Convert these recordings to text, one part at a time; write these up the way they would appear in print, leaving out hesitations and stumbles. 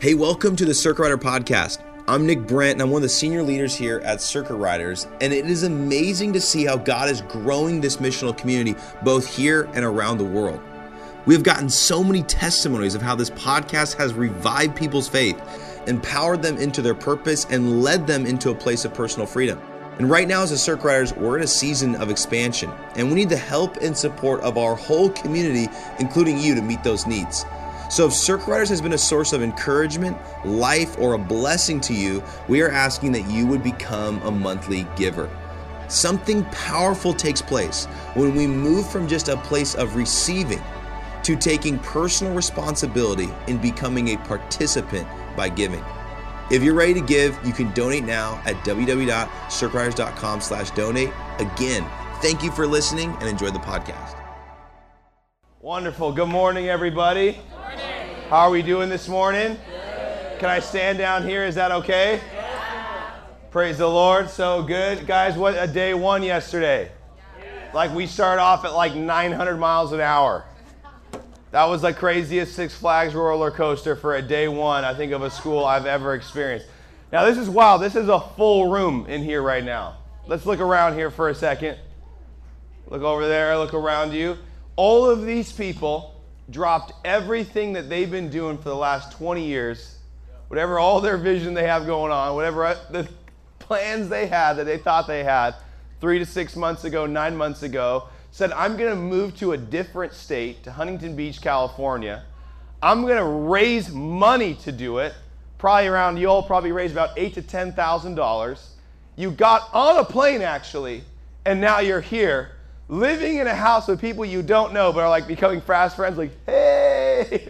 Hey, welcome to the Circuit Rider Podcast. I'm Nick Brent, and I'm one of the senior leaders here at Circuit Riders, and it is amazing to see how God is growing this missional community both here and around the world. We have gotten so many testimonies of how this podcast has revived people's faith, empowered them into their purpose, and led them into a place of personal freedom. And right now as a Circuit Riders, we're in a season of expansion, and we need the help and support of our whole community, including you, to meet those needs. So if Circuit Riders has been a source of encouragement, life, or a blessing to you, we are asking that you would become a monthly giver. Something powerful takes place when we move from just a place of receiving to taking personal responsibility in becoming a participant by giving. If you're ready to give, you can donate now at www.circuitriders.com/donate. Again, thank you for listening and enjoy the podcast. Wonderful. Good morning, everybody. Good morning. How are we doing this morning? Good. Can I stand down here? Is that okay? Yeah. Praise the Lord. So good. Guys, what a day one yesterday. Yeah. Like we started off at like 900 miles an hour. That was the craziest Six Flags roller coaster for a day one, I think, of a school I've ever experienced. Now, this is wild. This is a full room in here right now. Let's look around here for a second. Look over there. Look around you. All of these people dropped everything that they've been doing for the last 20 years, whatever all their vision they have going on, whatever the plans they had that they thought they had 3 to 6 months ago, 9 months ago, said, I'm going to move to a different state, to Huntington Beach, California. I'm going to raise money to do it. You all probably raised about $8,000 to $10,000. You got on a plane, actually, and now you're here, living in a house with people you don't know, but are like becoming fast friends, like, hey!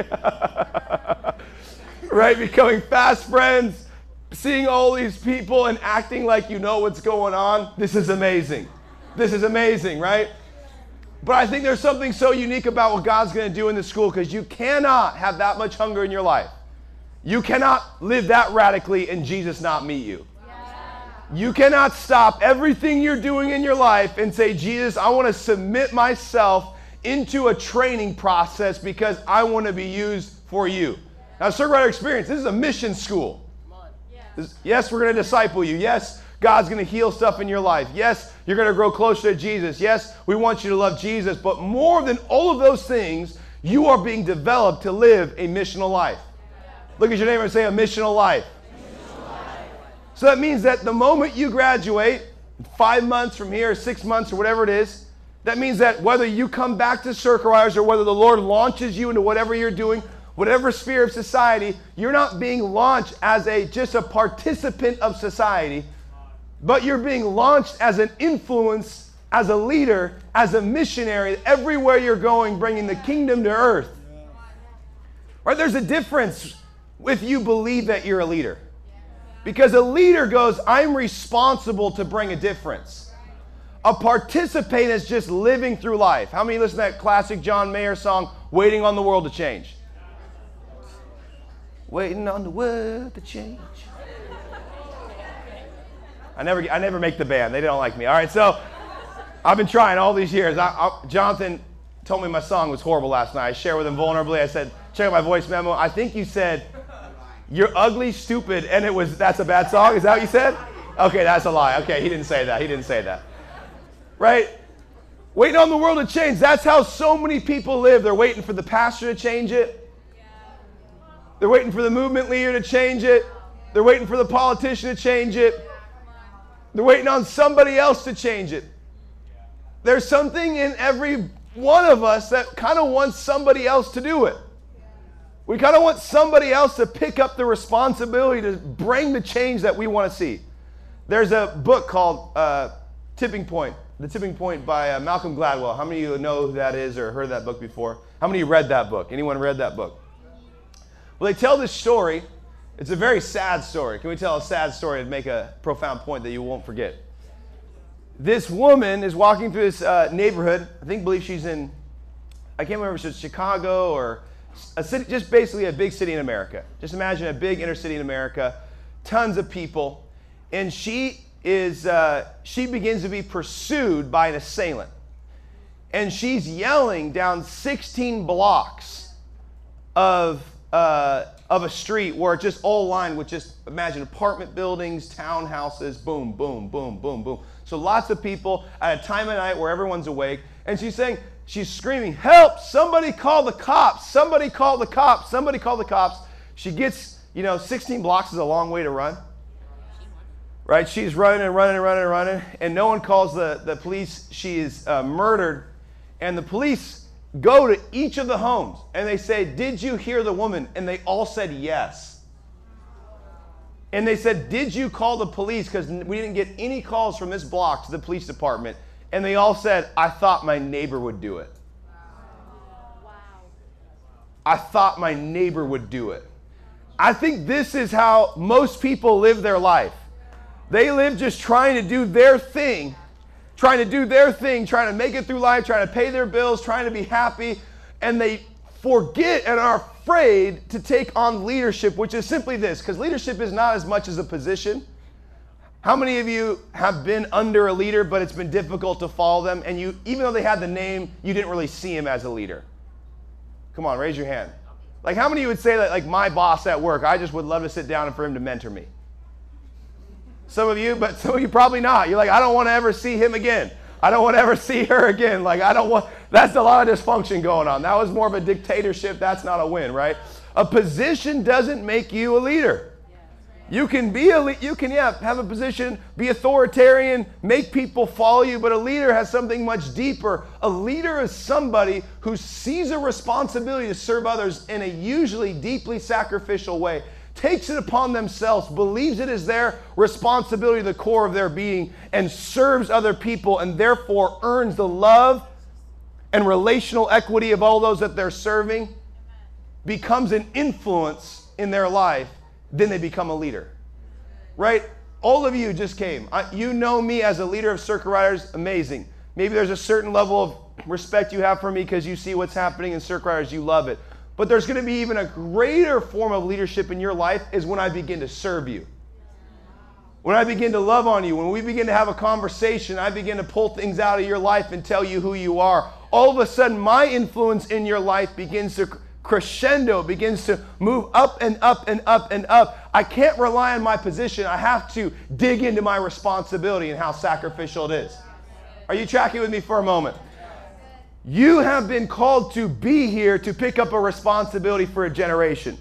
Right? Becoming fast friends, seeing all these people and acting like you know what's going on. This is amazing. This is amazing, right? But I think there's something so unique about what God's going to do in this school, because you cannot have that much hunger in your life. You cannot live that radically and Jesus not meet you. You cannot stop everything you're doing in your life and say, Jesus, I want to submit myself into a training process because I want to be used for you. Now, Circuit Rider Experience, this is a mission school. Yes, we're going to disciple you. Yes, God's going to heal stuff in your life. Yes, you're going to grow closer to Jesus. Yes, we want you to love Jesus. But more than all of those things, you are being developed to live a missional life. Look at your neighbor and say, a missional life. So that means that the moment you graduate, 5 months from here, 6 months, or whatever it is, that means that whether you come back to Circuit Riders or whether the Lord launches you into whatever you're doing, whatever sphere of society, you're not being launched as just a participant of society, but you're being launched as an influence, as a leader, as a missionary, everywhere you're going, bringing the kingdom to earth. Right? There's a difference if you believe that you're a leader. Because a leader goes, I'm responsible to bring a difference. A participant is just living through life. How many listen to that classic John Mayer song, Waiting on the World to Change? Waiting on the world to change. I never make the band. They don't like me. All right, so I've been trying all these years. Jonathan told me my song was horrible last night. I shared with him vulnerably. I said, check out my voice memo. I think you said, you're ugly, stupid, and that's a bad song? Is that what you said? Okay, that's a lie. Okay, he didn't say that. Right? Waiting on the world to change. That's how so many people live. They're waiting for the pastor to change it. They're waiting for the movement leader to change it. They're waiting for the politician to change it. They're waiting on somebody else to change it. There's something in every one of us that kind of wants somebody else to do it. We kind of want somebody else to pick up the responsibility to bring the change that we want to see. There's a book called Tipping Point, The Tipping Point by Malcolm Gladwell. How many of you know who that is or heard that book before? How many of you read that book? Anyone read that book? Well, they tell this story. It's a very sad story. Can we tell a sad story to make a profound point that you won't forget? This woman is walking through this neighborhood. I believe she's in, I can't remember if it's Chicago or a city, just basically a big city in America. Just imagine a big inner city in America, tons of people, and she begins to be pursued by an assailant. And she's yelling down 16 blocks of of a street where it's just all lined with just, imagine apartment buildings, townhouses, boom, boom, boom, boom, boom. So lots of people at a time of night where everyone's awake. And she's saying, she's screaming, help, somebody call the cops, somebody call the cops, somebody call the cops. She gets, 16 blocks is a long way to run. Right? She's running and running and running and running, and no one calls the police. She is murdered. And the police go to each of the homes, and they say, did you hear the woman? And they all said yes. And they said, did you call the police? Because we didn't get any calls from this block to the police department. And they all said, I thought my neighbor would do it. Wow. I thought my neighbor would do it. I think this is how most people live their life. They live just trying to do their thing, trying to make it through life, trying to pay their bills, trying to be happy, and they forget and are afraid to take on leadership, which is simply this, because leadership is not as much as a position. How many of you have been under a leader, but it's been difficult to follow them, and you, even though they had the name, you didn't really see him as a leader? Come on, raise your hand. Like, how many of you would say that, like, my boss at work, I just would love to sit down and for him to mentor me? Some of you, but some of you probably not. You're like, I don't want to ever see him again. I don't want to ever see her again. Like, that's a lot of dysfunction going on. That was more of a dictatorship. That's not a win, right? A position doesn't make you a leader. You can be have a position, be authoritarian, make people follow you, but a leader has something much deeper. A leader is somebody who sees a responsibility to serve others in a usually deeply sacrificial way, takes it upon themselves, believes it is their responsibility, the core of their being, and serves other people, and therefore earns the love and relational equity of all those that they're serving, becomes an influence in their life, then they become a leader. Right? All of you just came. You know me as a leader of Circuit Riders, amazing. Maybe there's a certain level of respect you have for me because you see what's happening in Circuit Riders, you love it. But there's going to be even a greater form of leadership in your life is when I begin to serve you. When I begin to love on you, when we begin to have a conversation, I begin to pull things out of your life and tell you who you are. All of a sudden, my influence in your life begins to crescendo, begins to move up and up and up and up. I can't rely on my position. I have to dig into my responsibility and how sacrificial it is. Are you tracking with me for a moment? You have been called to be here to pick up a responsibility for a generation.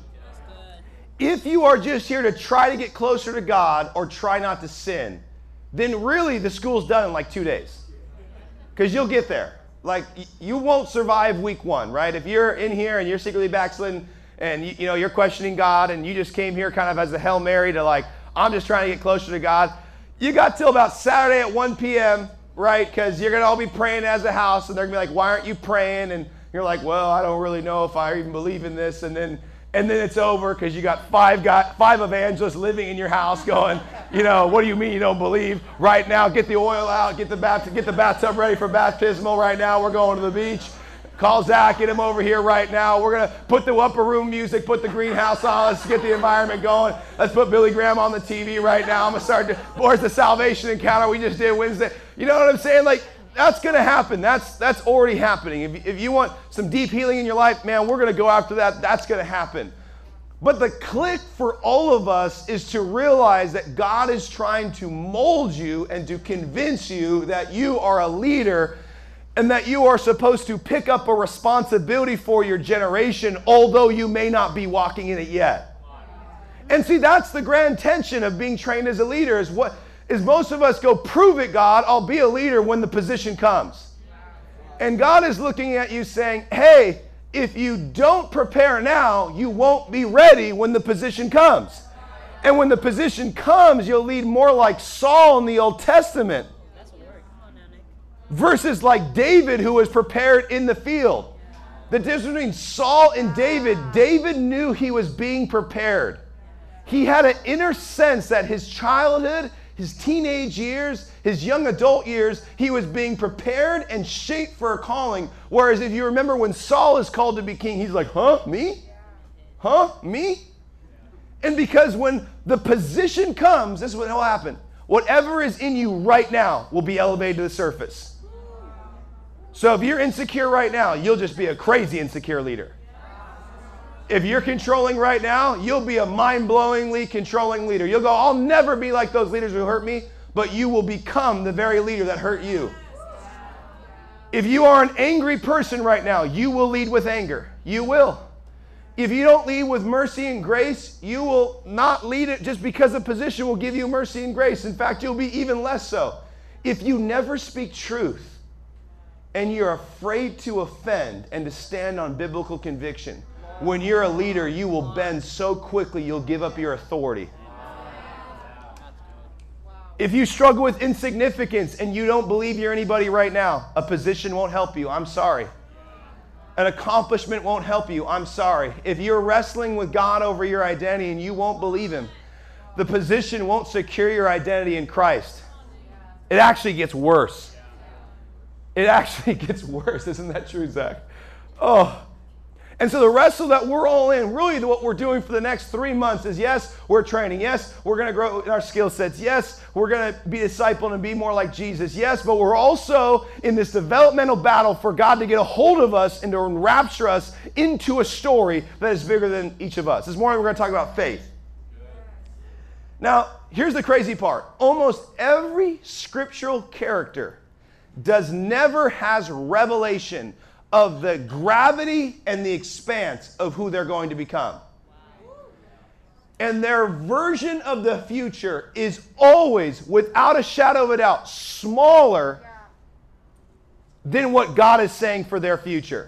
If you are just here to try to get closer to God or try not to sin, then really the school's done in like 2 days. Because you'll get there. Like, you won't survive week 1, right? If you're in here and you're secretly backslidden and you're questioning God and you just came here kind of as a Hail Mary to like, I'm just trying to get closer to God, you got till about Saturday at 1 p.m., right? Because you're going to all be praying as a house, and they're going to be like, why aren't you praying? And you're like, well, I don't really know if I even believe in this. And then it's over because you got five evangelists living in your house going, what do you mean you don't believe? Right now, get the oil out, get the bathtub ready for baptismal right now. We're going to the beach. Call Zach, get him over here right now. We're going to put the upper room music, put the greenhouse on. Let's get the environment going. Let's put Billy Graham on the TV right now. I'm going to start where's the salvation encounter we just did Wednesday? You know what I'm saying? Like, that's going to happen. That's already happening. If you want some deep healing in your life, man, we're going to go after that. That's going to happen. But the click for all of us is to realize that God is trying to mold you and to convince you that you are a leader and that you are supposed to pick up a responsibility for your generation, although you may not be walking in it yet. And see, that's the grand tension of being trained as a leader is most of us go, prove it, God, I'll be a leader when the position comes. And God is looking at you saying, hey, if you don't prepare now, you won't be ready when the position comes. And when the position comes, you'll lead more like Saul in the Old Testament versus like David, who was prepared in the field. The difference between Saul and David knew he was being prepared. He had an inner sense that his childhood, his teenage years, his young adult years, he was being prepared and shaped for a calling. Whereas if you remember when Saul is called to be king, he's like, huh, me? Huh, me? And because when the position comes, this is what will happen. Whatever is in you right now will be elevated to the surface. So if you're insecure right now, you'll just be a crazy insecure leader. If you're controlling right now, you'll be a mind-blowingly controlling leader. You'll go, I'll never be like those leaders who hurt me, but you will become the very leader that hurt you. If you are an angry person right now, you will lead with anger. You will. If you don't lead with mercy and grace, you will not lead it just because a position will give you mercy and grace. In fact, you'll be even less so. If you never speak truth and you're afraid to offend and to stand on biblical conviction, when you're a leader, you will bend so quickly you'll give up your authority. If you struggle with insignificance and you don't believe you're anybody right now, a position won't help you. I'm sorry. An accomplishment won't help you. I'm sorry. If you're wrestling with God over your identity and you won't believe Him, the position won't secure your identity in Christ. It actually gets worse. It actually gets worse. Isn't that true, Zach? Oh. And so the wrestle that we're all in, really what we're doing for the next 3 months is, yes, we're training. Yes, we're going to grow in our skill sets. Yes, we're going to be discipled and be more like Jesus. Yes, but we're also in this developmental battle for God to get a hold of us and to enrapture us into a story that is bigger than each of us. This morning we're going to talk about faith. Now, here's the crazy part. Almost every scriptural character never has revelation of the gravity and the expanse of who they're going to become. And their version of the future is always, without a shadow of a doubt, smaller than what God is saying for their future.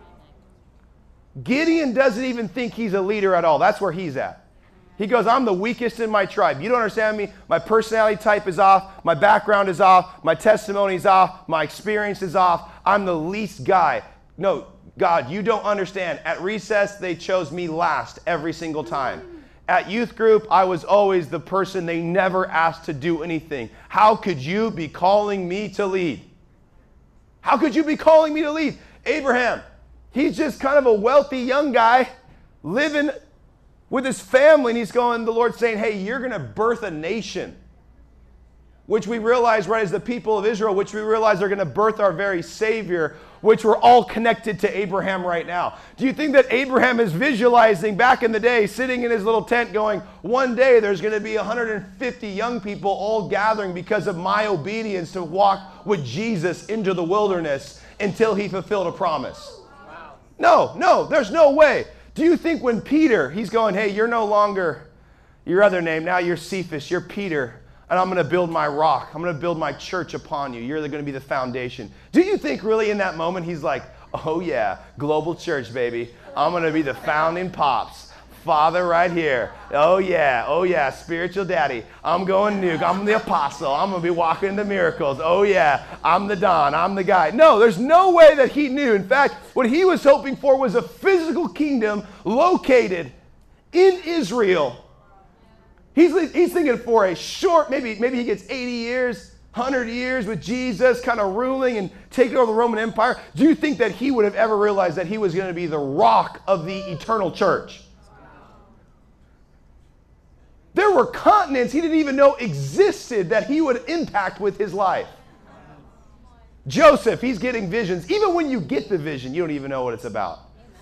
Gideon doesn't even think he's a leader at all. That's where he's at. He goes, I'm the weakest in my tribe. You don't understand me. My personality type is off. My background is off. My testimony is off. My experience is off. I'm the least guy. No, God, you don't understand. At recess, they chose me last every single time. At youth group, I was always the person they never asked to do anything. How could you be calling me to lead? How could you be calling me to lead? Abraham, he's just kind of a wealthy young guy living with his family, and he's going, the Lord's saying, hey, you're going to birth a nation, which we realize, right, as the people of Israel, which we realize are going to birth our very Savior, which we're all connected to Abraham right now. Do you think that Abraham is visualizing back in the day, sitting in his little tent going, one day there's going to be 150 young people all gathering because of my obedience to walk with Jesus into the wilderness until he fulfilled a promise? Wow. No, there's no way. Do you think when Peter, he's going, hey, you're no longer your other name, now you're Cephas, you're Peter, and I'm going to build my rock. I'm going to build my church upon you. You're going to be the foundation. Do you think really in that moment he's like, oh yeah, global church, baby. I'm going to be the founding pops. Father right here. Oh yeah, spiritual daddy. I'm going nuke. I'm the apostle. I'm going to be walking into miracles. Oh yeah, I'm the Don. I'm the guy. No, there's no way that he knew. In fact, what he was hoping for was a physical kingdom located in Israel. He's thinking for a short, maybe he gets 80 years, 100 years with Jesus kind of ruling and taking over the Roman Empire. Do you think that he would have ever realized that he was going to be the rock of the eternal church? There were continents he didn't even know existed that he would impact with his life. Joseph, he's getting visions. Even when you get the vision, you don't even know what it's about.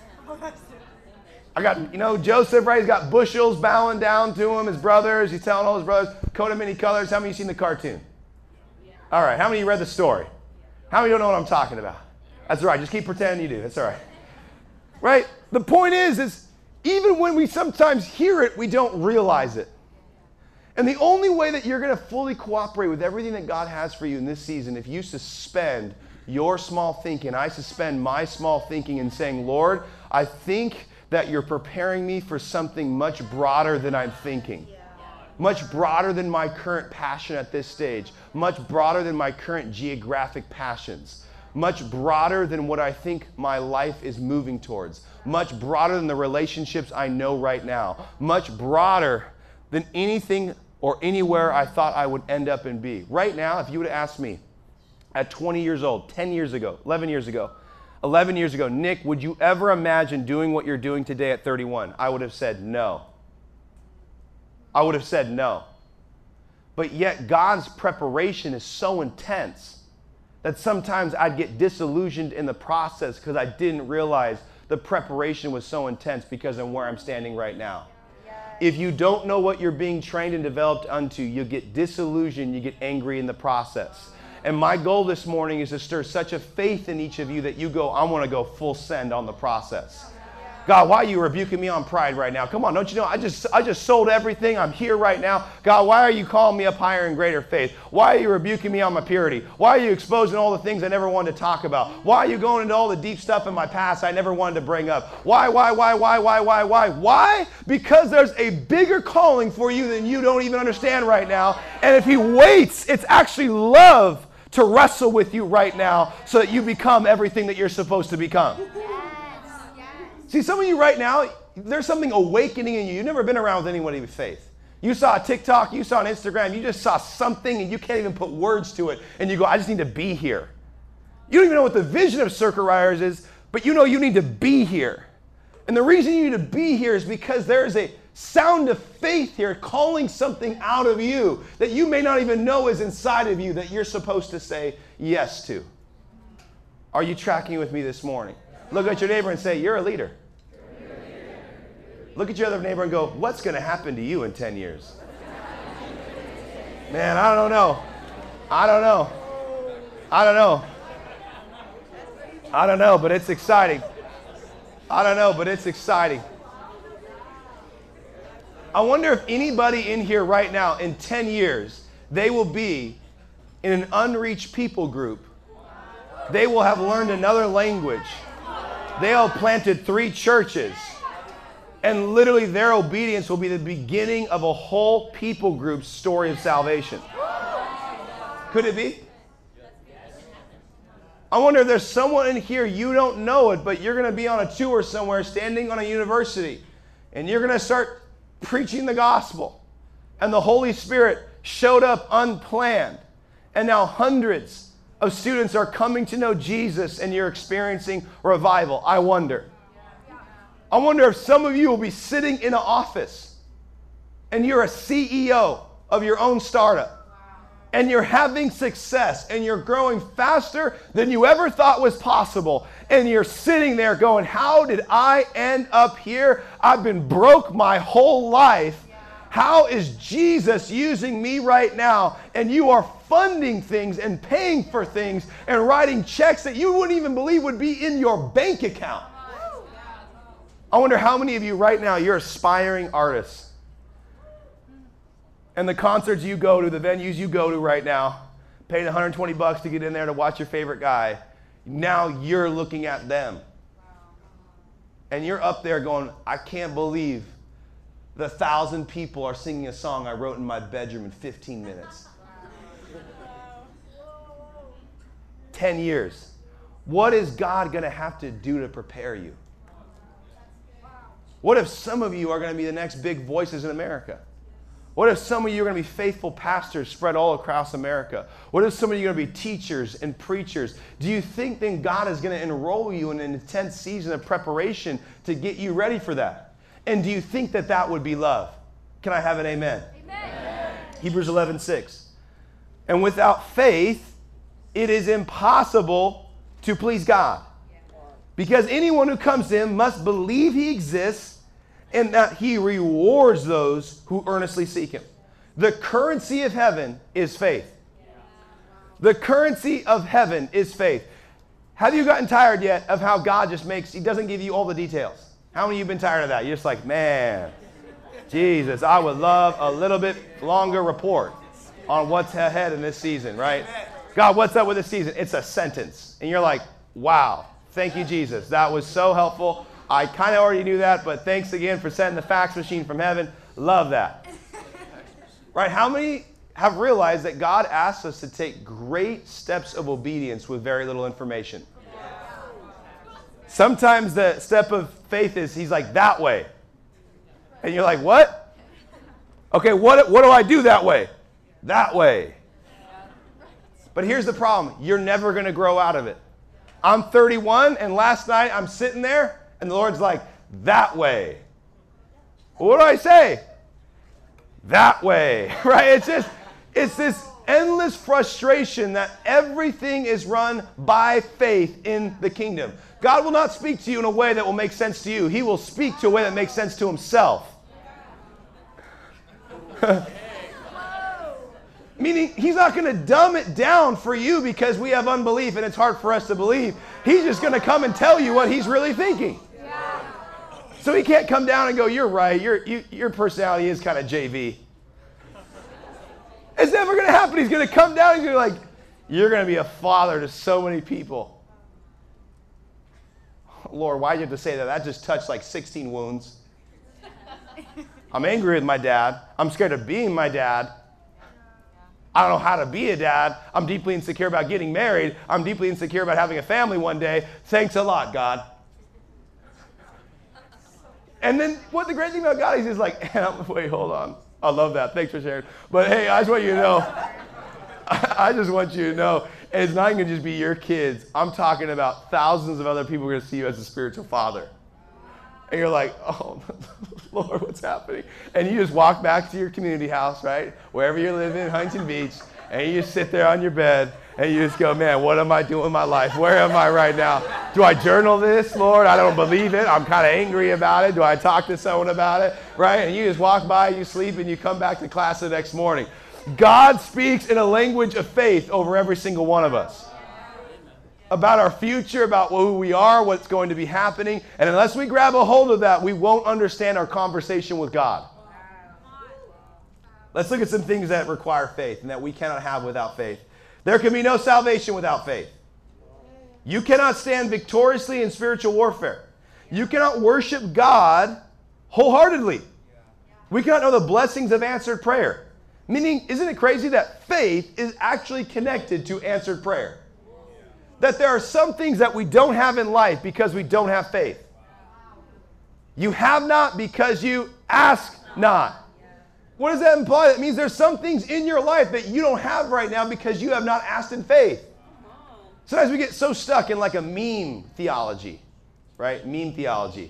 I got, Joseph, right? He's got bushels bowing down to him, his brothers. He's telling all his brothers, coat of many colors. How many of you seen the cartoon? All right. How many of you read the story? How many don't know what I'm talking about? That's all right. Just keep pretending you do. That's all right. Right? The point is even when we sometimes hear it, we don't realize it. And the only way that you're going to fully cooperate with everything that God has for you in this season, if you suspend your small thinking, I suspend my small thinking and saying, Lord, I think that you're preparing me for something much broader than I'm thinking. Much broader than my current passion at this stage. Much broader than my current geographic passions. Much broader than what I think my life is moving towards. Much broader than the relationships I know right now. Much broader than anything or anywhere I thought I would end up and be. Right now, if you would have asked me at 20 years old, 10 years ago, 11 years ago, Nick, would you ever imagine doing what you're doing today at 31? I would have said no. But yet God's preparation is so intense that sometimes I'd get disillusioned in the process because I didn't realize the preparation was so intense because of where I'm standing right now. If you don't know what you're being trained and developed unto, you get disillusioned, you get angry in the process. And my goal this morning is to stir such a faith in each of you that you go, I want to go full send on the process. God, why are you rebuking me on pride right now? Come on, don't you know I just sold everything. I'm here right now. God, why are you calling me up higher in greater faith? Why are you rebuking me on my purity? Why are you exposing all the things I never wanted to talk about? Why are you going into all the deep stuff in my past I never wanted to bring up? Why? Why? Because there's a bigger calling for you than you don't even understand right now. And if he waits, it's actually love to wrestle with you right now so that you become everything that you're supposed to become. See, some of you right now, there's something awakening in you. You've never been around with anybody with faith. You saw a TikTok, you saw an Instagram, you just saw something and you can't even put words to it. And you go, I just need to be here. You don't even know what the vision of Circle Riders is, but you know you need to be here. And the reason you need to be here is because there's a sound of faith here calling something out of you that you may not even know is inside of you that you're supposed to say yes to. Are you tracking with me this morning? Look at your neighbor and say, you're a leader. Look at your other neighbor and go, what's going to happen to you in 10 years? Man, I don't know. I don't know, but it's exciting. I wonder if anybody in here right now in 10 years, they will be in an unreached people group. They will have learned another language. They'll have planted 3 churches. And literally their obedience will be the beginning of a whole people group's story of salvation. Could it be? I wonder if there's someone in here, you don't know it, but you're going to be on a tour somewhere, standing on a university, and you're going to start preaching the gospel. And the Holy Spirit showed up unplanned. And now hundreds of students are coming to know Jesus, and you're experiencing revival. I wonder if some of you will be sitting in an office and you're a CEO of your own startup and you're having success and you're growing faster than you ever thought was possible. And you're sitting there going, how did I end up here? I've been broke my whole life. How is Jesus using me right now? And you are funding things and paying for things and writing checks that you wouldn't even believe would be in your bank account. I wonder how many of you right now, you're aspiring artists. And the concerts you go to, the venues you go to right now, paid $120 to get in there to watch your favorite guy. Now you're looking at them. And you're up there going, I can't believe the 1,000 people are singing a song I wrote in my bedroom in 15 minutes. 10 years. What is God going to have to do to prepare you? What if some of you are going to be the next big voices in America? What if some of you are going to be faithful pastors spread all across America? What if some of you are going to be teachers and preachers? Do you think then God is going to enroll you in an intense season of preparation to get you ready for that? And do you think that that would be love? Can I have an amen? Amen. Hebrews 11:6. And without faith, it is impossible to please God. Because anyone who comes to him must believe he exists and that he rewards those who earnestly seek him. The currency of heaven is faith. The currency of heaven is faith. Have you gotten tired yet of how God just he doesn't give you all the details? How many of you have been tired of that? You're just like, man, Jesus, I would love a little bit longer report on what's ahead in this season, right? God, what's up with this season? It's a sentence. And you're like, wow, thank you, Jesus. That was so helpful. I kind of already knew that, but thanks again for sending the fax machine from heaven. Love that. Right? How many have realized that God asks us to take great steps of obedience with very little information? Sometimes the step of faith is, he's like, that way. And you're like, what? Okay, what do I do that way? That way. But here's the problem. You're never going to grow out of it. I'm 31, and last night I'm sitting there, and the Lord's like, that way. What do I say? That way, right? It's endless frustration that everything is run by faith in the kingdom. God will not speak to you in a way that will make sense to you. He will speak to a way that makes sense to himself. Meaning, he's not going to dumb it down for you because we have unbelief and it's hard for us to believe. He's just going to come and tell you what he's really thinking. So he can't come down and go, you're right, your personality is kind of JV. It's never going to happen. He's going to come down and he's going to be like, you're going to be a father to so many people. Lord, why'd you have to say that? That just touched like 16 wounds. I'm angry with my dad. I'm scared of being my dad. I don't know how to be a dad. I'm deeply insecure about getting married. I'm deeply insecure about having a family one day. Thanks a lot, God. And then what the great thing about God is, he's like, wait, hold on. I love that. Thanks for sharing. But hey, I just want you to know, I just want you to know, it's not going to just be your kids. I'm talking about thousands of other people who are going to see you as a spiritual father. And you're like, oh, Lord, what's happening? And you just walk back to your community house, right? Wherever you're living in Huntington Beach, and you just sit there on your bed, and you just go, man, what am I doing with my life? Where am I right now? Do I journal this, Lord? I don't believe it. I'm kind of angry about it. Do I talk to someone about it? Right? And you just walk by, you sleep, and you come back to class the next morning. God speaks in a language of faith over every single one of us. About our future, about who we are, what's going to be happening. And unless we grab a hold of that, we won't understand our conversation with God. Let's look at some things that require faith and that we cannot have without faith. There can be no salvation without faith. You cannot stand victoriously in spiritual warfare. You cannot worship God wholeheartedly. We cannot know the blessings of answered prayer. Meaning, isn't it crazy that faith is actually connected to answered prayer? That there are some things that we don't have in life because we don't have faith. You have not because you ask not. What does that imply? That means there's some things in your life that you don't have right now because you have not asked in faith. Sometimes we get so stuck in like a meme theology, right? Meme theology.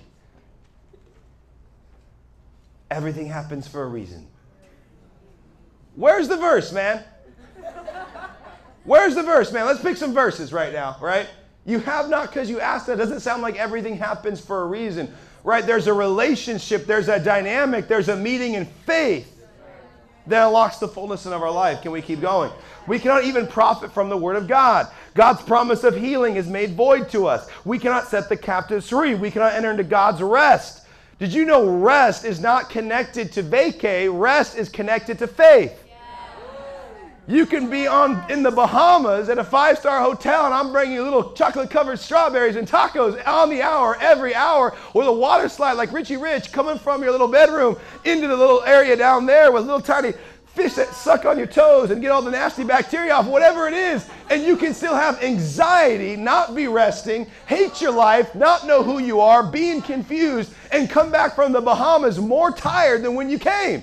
Everything happens for a reason. Where's the verse, man? Where's the verse, man? Let's pick some verses right now, right? You have not because you asked. That doesn't sound like everything happens for a reason, right? There's a relationship, there's a dynamic, there's a meeting in faith that unlocks the fullness of our life. Can we keep going? We cannot even profit from the word of God. God's promise of healing is made void to us. We cannot set the captives free. We cannot enter into God's rest. Did you know rest is not connected to vacay? Rest is connected to faith. You can be in the Bahamas at a 5-star hotel, and I'm bringing you little chocolate-covered strawberries and tacos on the hour, every hour, with a water slide like Richie Rich coming from your little bedroom into the little area down there with little tiny fish that suck on your toes and get all the nasty bacteria off, whatever it is. And you can still have anxiety, not be resting, hate your life, not know who you are, being confused, and come back from the Bahamas more tired than when you came.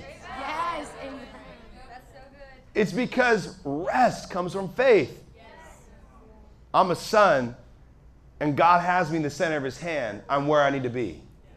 It's because rest comes from faith. I'm a son, and God has me in the center of his hand. I'm where I need to be.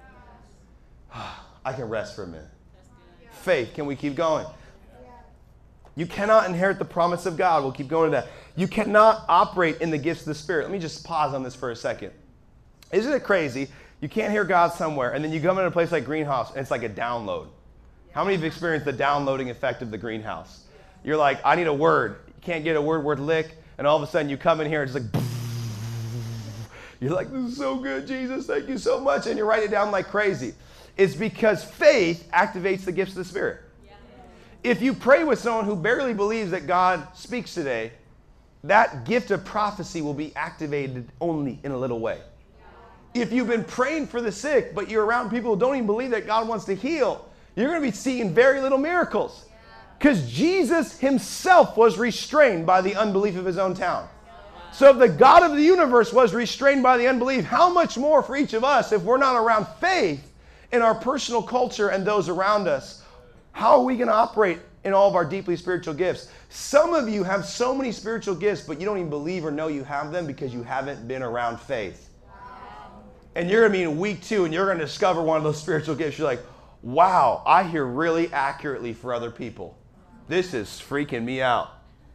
I can rest for a minute. Faith. Can we keep going? You cannot inherit the promise of God. We'll keep going to that. You cannot operate in the gifts of the Spirit. Let me just pause on this for a second. Isn't it crazy? You can't hear God somewhere, and then you come into a place like Greenhouse, and it's like a download. How many have experienced the downloading effect of the Greenhouse? You're like, I need a word. You can't get a word lick. And all of a sudden you come in here and it's like, you're like, this is so good, Jesus. Thank you so much. And you write it down like crazy. It's because faith activates the gifts of the Spirit. Yeah. If you pray with someone who barely believes that God speaks today, that gift of prophecy will be activated only in a little way. If you've been praying for the sick, but you're around people who don't even believe that God wants to heal, you're going to be seeing very little miracles. Because Jesus himself was restrained by the unbelief of his own town. So if the God of the universe was restrained by the unbelief, how much more for each of us if we're not around faith in our personal culture and those around us? How are we going to operate in all of our deeply spiritual gifts? Some of you have so many spiritual gifts, but you don't even believe or know you have them because you haven't been around faith. And you're going to be in week 2 and you're going to discover one of those spiritual gifts. You're like, wow, I hear really accurately for other people. This is freaking me out.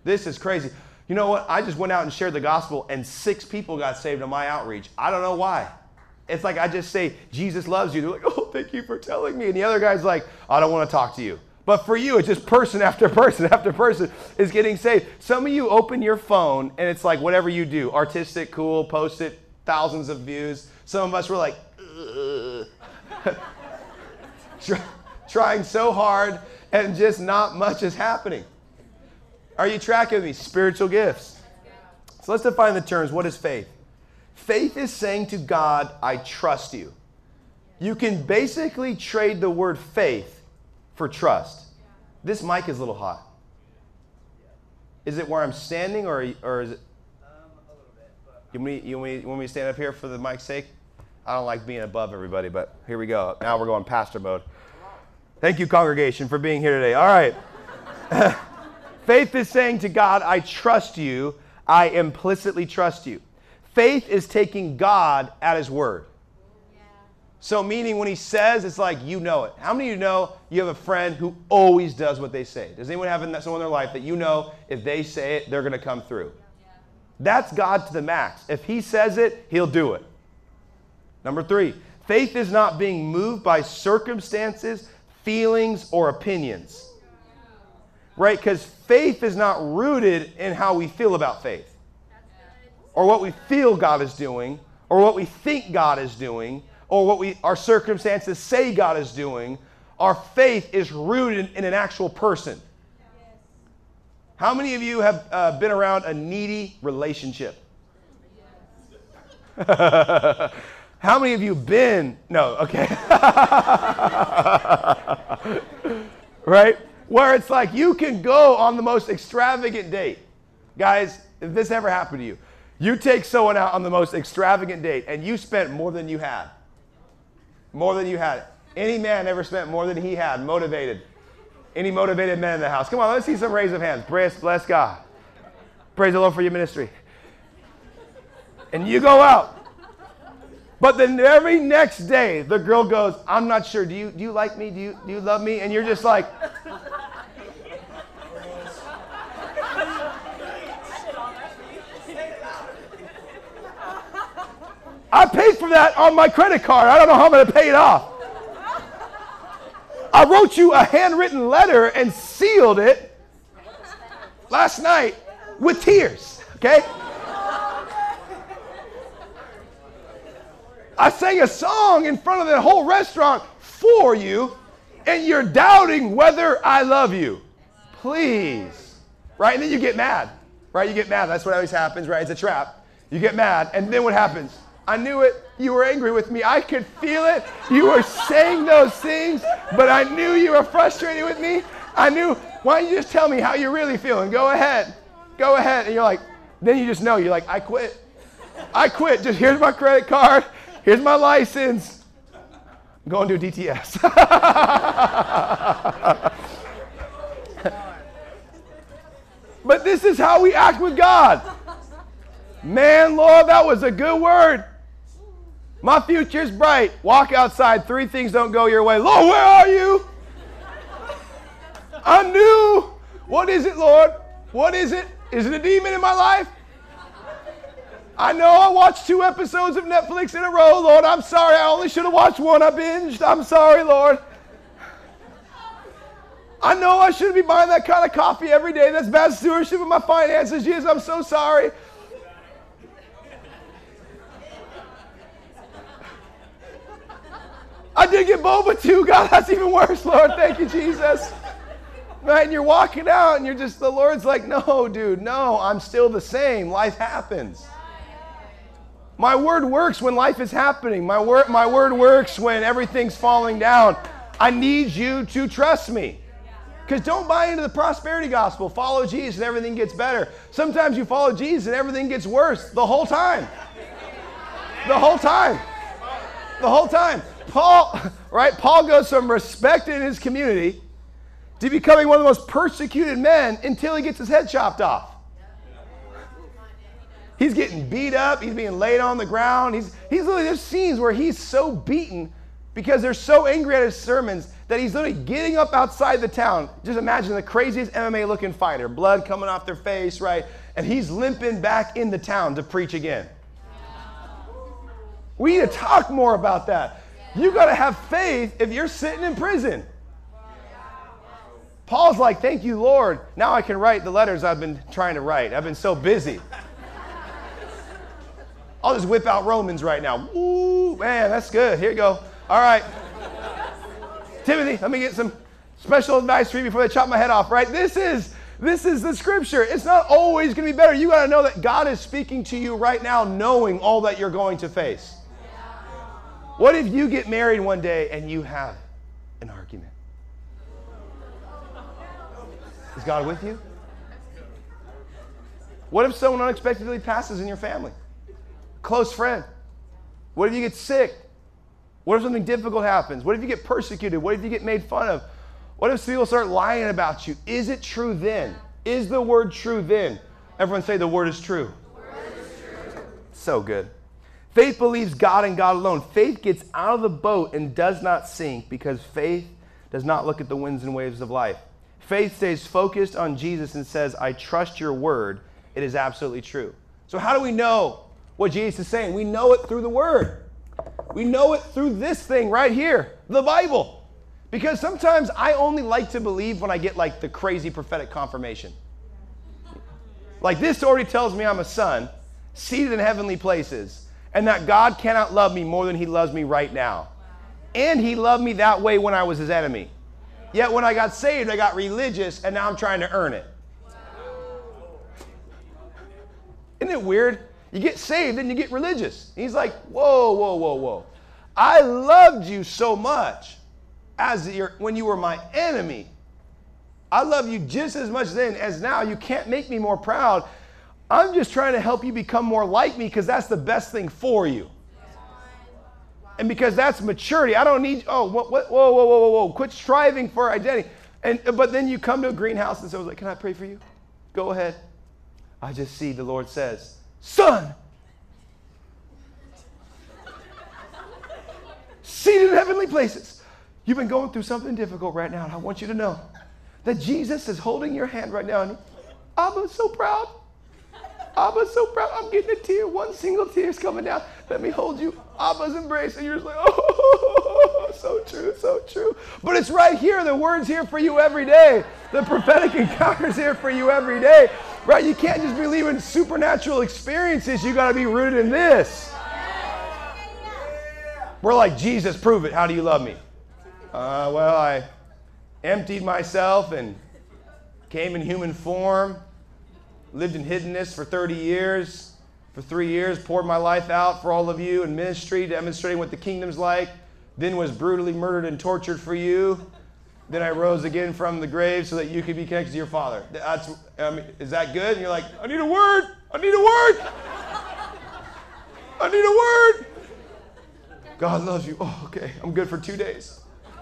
This is crazy. You know what? I just went out and shared the gospel and 6 people got saved on my outreach. I don't know why. It's like I just say, Jesus loves you. They're like, oh, thank you for telling me. And the other guy's like, I don't want to talk to you. But for you, it's just person after person after person is getting saved. Some of you open your phone and it's like whatever you do, artistic, cool, post it, thousands of views. Some of us were like, trying so hard and just not much is happening. Are you tracking me? Spiritual gifts. So let's define the terms. What is faith? Faith is saying to God, I trust you. You can basically trade the word faith for trust. This mic is a little hot. Is it where I'm standing or is it? A little bit. You want me to stand up here for the mic's sake? I don't like being above everybody, but here we go. Now we're going pastor mode. Thank you, congregation, for being here today. All right. Faith is saying to God, I trust you. I implicitly trust you. Faith is taking God at his word. So meaning when he says, it's like you know it. How many of you know you have a friend who always does what they say? Does anyone have someone in their life that you know if they say it, they're going to come through? That's God to the max. If he says it, he'll do it. Number 3, faith is not being moved by circumstances, feelings, or opinions. Right? Because faith is not rooted in how we feel about faith. Or what we feel God is doing, or what we think God is doing, or what our circumstances say God is doing. Our faith is rooted in an actual person. How many of you have been around a needy relationship? How many of you been? No, okay. Right? Where it's like you can go on the most extravagant date. Guys, if this ever happened to you, you take someone out on the most extravagant date and you spent more than you had. More than you had. Any man ever spent more than he had, motivated? Any motivated men in the house? Come on, let's see some raise of hands. Bless God. Praise the Lord for your ministry. And you go out. But then every next day, the girl goes, I'm not sure. Do you like me? Do you love me? And you're just like, I paid for that on my credit card. I don't know how I'm going to pay it off. I wrote you a handwritten letter and sealed it last night with tears, okay? I sang a song in front of the whole restaurant for you, and you're doubting whether I love you. Please. Right? And then you get mad. Right? You get mad. That's what always happens, right? It's a trap. You get mad, and then what happens? I knew it. You were angry with me. I could feel it. You were saying those things, but I knew you were frustrated with me. I knew. Why don't you just tell me how you're really feeling? Go ahead. Go ahead. And you're like, then you just know. You're like, I quit. I quit. Just here's my credit card. Here's my license. I'm going to a DTS. But this is how we act with God. Man, Lord, that was a good word. My future's bright. Walk outside. 3 things don't go your way. Lord, where are you? I knew. What is it, Lord? What is it? Is it a demon in my life? I know I watched 2 episodes of Netflix in a row. Lord, I'm sorry. I only should have watched 1. I binged. I'm sorry, Lord. I know I shouldn't be buying that kind of coffee every day. That's bad stewardship of my finances. Jesus, I'm so sorry. I did get boba too. God, that's even worse, Lord. Thank you, Jesus. Right? And you're walking out and you're just, the Lord's like, no, dude, no, I'm still the same. Life happens. My word works when life is happening. My word works when everything's falling down. I need you to trust me. Because don't buy into the prosperity gospel. Follow Jesus and everything gets better. Sometimes you follow Jesus and everything gets worse the whole time. The whole time. The whole time. Paul goes from respect in his community to becoming one of the most persecuted men until he gets his head chopped off. He's getting beat up. He's being laid on the ground. He's literally, there's scenes where he's so beaten because they're so angry at his sermons that he's literally getting up outside the town. Just imagine the craziest MMA looking fighter, blood coming off their face, right? And he's limping back in the town to preach again. We need to talk more about that. You got to have faith if you're sitting in prison. Paul's like, thank you, Lord. Now I can write the letters I've been trying to write. I've been so busy. I'll just whip out Romans right now. Ooh, man, that's good. Here you go. All right. Timothy, let me get some special advice for you before they chop my head off, right? This is the scripture. It's not always going to be better. You got to know that God is speaking to you right now, knowing all that you're going to face. What if you get married one day and you have an argument? Is God with you? What if someone unexpectedly passes in your family? Close friend. What if you get sick? What if something difficult happens? What if you get persecuted? What if you get made fun of? What if people start lying about you? Is it true then? Is the word true then? Everyone say the word is true. The word is true. So good. Faith believes God and God alone. Faith gets out of the boat and does not sink because faith does not look at the winds and waves of life. Faith stays focused on Jesus and says, I trust your word. It is absolutely true. So how do we know what Jesus is saying? We know it through the word. We know it through this thing right here, the Bible. Because sometimes I only like to believe when I get like the crazy prophetic confirmation. Like this already tells me I'm a son, seated in heavenly places, and that God cannot love me more than he loves me right now. And he loved me that way when I was his enemy. Yet when I got saved, I got religious, and now I'm trying to earn it. Isn't it weird? You get saved and you get religious. He's like, whoa, whoa, whoa, whoa. I loved you so much when you were my enemy. I love you just as much then as now. You can't make me more proud. I'm just trying to help you become more like me because that's the best thing for you. And because that's maturity. I don't need, whoa. Quit striving for identity. But then you come to a greenhouse and someone's like, can I pray for you? Go ahead. I just see the Lord says, son, seated in heavenly places. You've been going through something difficult right now, and I want you to know that Jesus is holding your hand right now. And Abba's so proud. Abba's so proud. I'm getting a tear. One single tear is coming down. Let me hold you. Abba's embrace. And you're just like, oh, so true, so true. But it's right here. The word's here for you every day. The prophetic encounter's here for you every day. Right? You can't just believe in supernatural experiences. You got to be rooted in this. We're like, Jesus, prove it. How do you love me? Well, I emptied myself and came in human form, lived in hiddenness for 30 years. For 3 years, poured my life out for all of you in ministry, demonstrating what the kingdom's like. Then was brutally murdered and tortured for you. Then I rose again from the grave so that you could be connected to your Father. Is that good? And you're like, I need a word. I need a word. I need a word. God loves you. Oh, okay. I'm good for 2 days.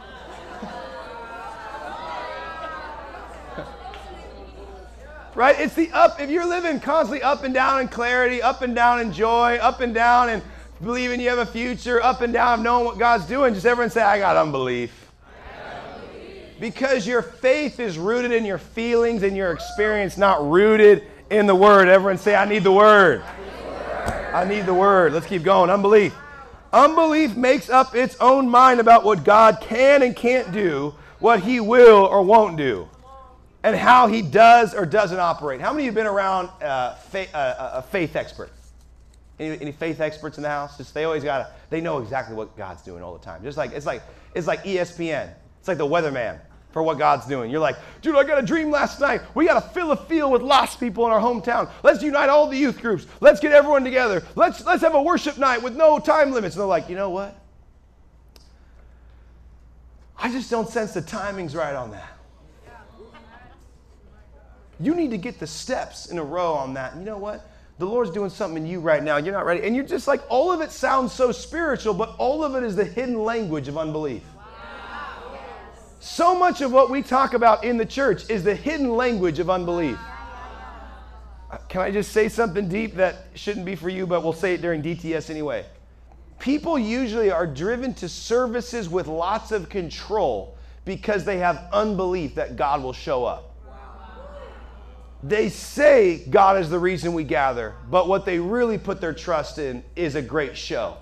Right? It's the up. If you're living constantly up and down in clarity, up and down in joy, up and down and believing you have a future, up and down of knowing what God's doing, just everyone say, I got unbelief. Because your faith is rooted in your feelings and your experience, not rooted in the word. Everyone say, I need the word. I need the word. Let's keep going. Unbelief. Unbelief makes up its own mind about what God can and can't do, what he will or won't do, and how he does or doesn't operate. How many of you have been around a faith expert? Any faith experts in the house? Just they know exactly what God's doing all the time. Just like it's like ESPN. It's like the weatherman for what God's doing. You're like, dude, I got a dream last night. We got to fill a field with lost people in our hometown. Let's unite all the youth groups. Let's get everyone together. Let's have a worship night with no time limits. And they're like, you know what? I just don't sense the timing's right on that. You need to get the steps in a row on that. And you know what? The Lord's doing something in you right now. You're not ready. And you're just like, all of it sounds so spiritual, but all of it is the hidden language of unbelief. So much of what we talk about in the church is the hidden language of unbelief. Can I just say something deep that shouldn't be for you, but we'll say it during DTS anyway? People usually are driven to services with lots of control because they have unbelief that God will show up. They say God is the reason we gather, but what they really put their trust in is a great show.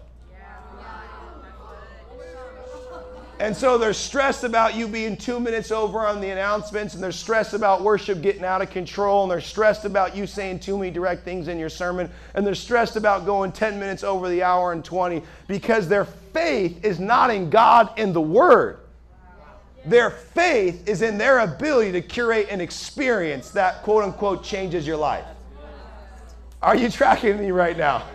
And so they're stressed about you being 2 minutes over on the announcements, and they're stressed about worship getting out of control, and they're stressed about you saying too many direct things in your sermon, and they're stressed about going 10 minutes over the hour and 20, because their faith is not in God and the Word. Their faith is in their ability to curate an experience that, quote unquote, changes your life. Are you tracking me right now?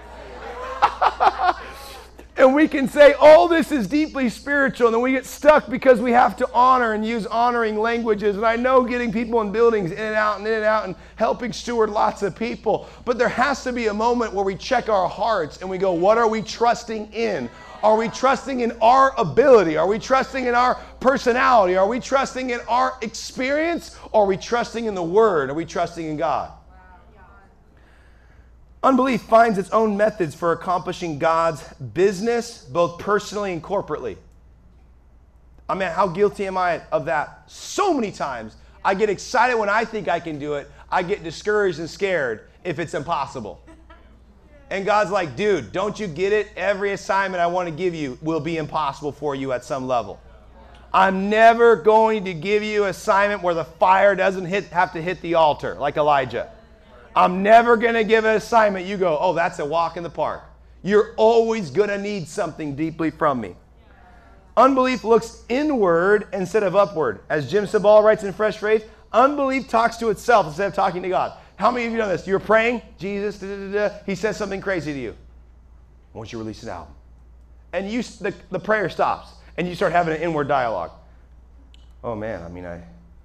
And we can say, oh, this is deeply spiritual, and then we get stuck because we have to honor and use honoring languages. And I know getting people in buildings in and out and helping steward lots of people. But there has to be a moment where we check our hearts and we go, what are we trusting in? Are we trusting in our ability? Are we trusting in our personality? Are we trusting in our experience? Or are we trusting in the Word? Are we trusting in God? Unbelief finds its own methods for accomplishing God's business, both personally and corporately. I mean, how guilty am I of that? So many times. I get excited when I think I can do it. I get discouraged and scared if it's impossible. And God's like, dude, don't you get it? Every assignment I want to give you will be impossible for you at some level. I'm never going to give you an assignment where the fire doesn't have to hit the altar like Elijah. I'm never going to give an assignment you go, oh, that's a walk in the park. You're always going to need something deeply from me. Unbelief looks inward instead of upward. As Jim Sabal writes in Fresh Faith, unbelief talks to itself instead of talking to God. How many of you know this? You're praying, Jesus, he says something crazy to you. Why don't you release an album? And the prayer stops, and you start having an inward dialogue. Oh, man, I mean, I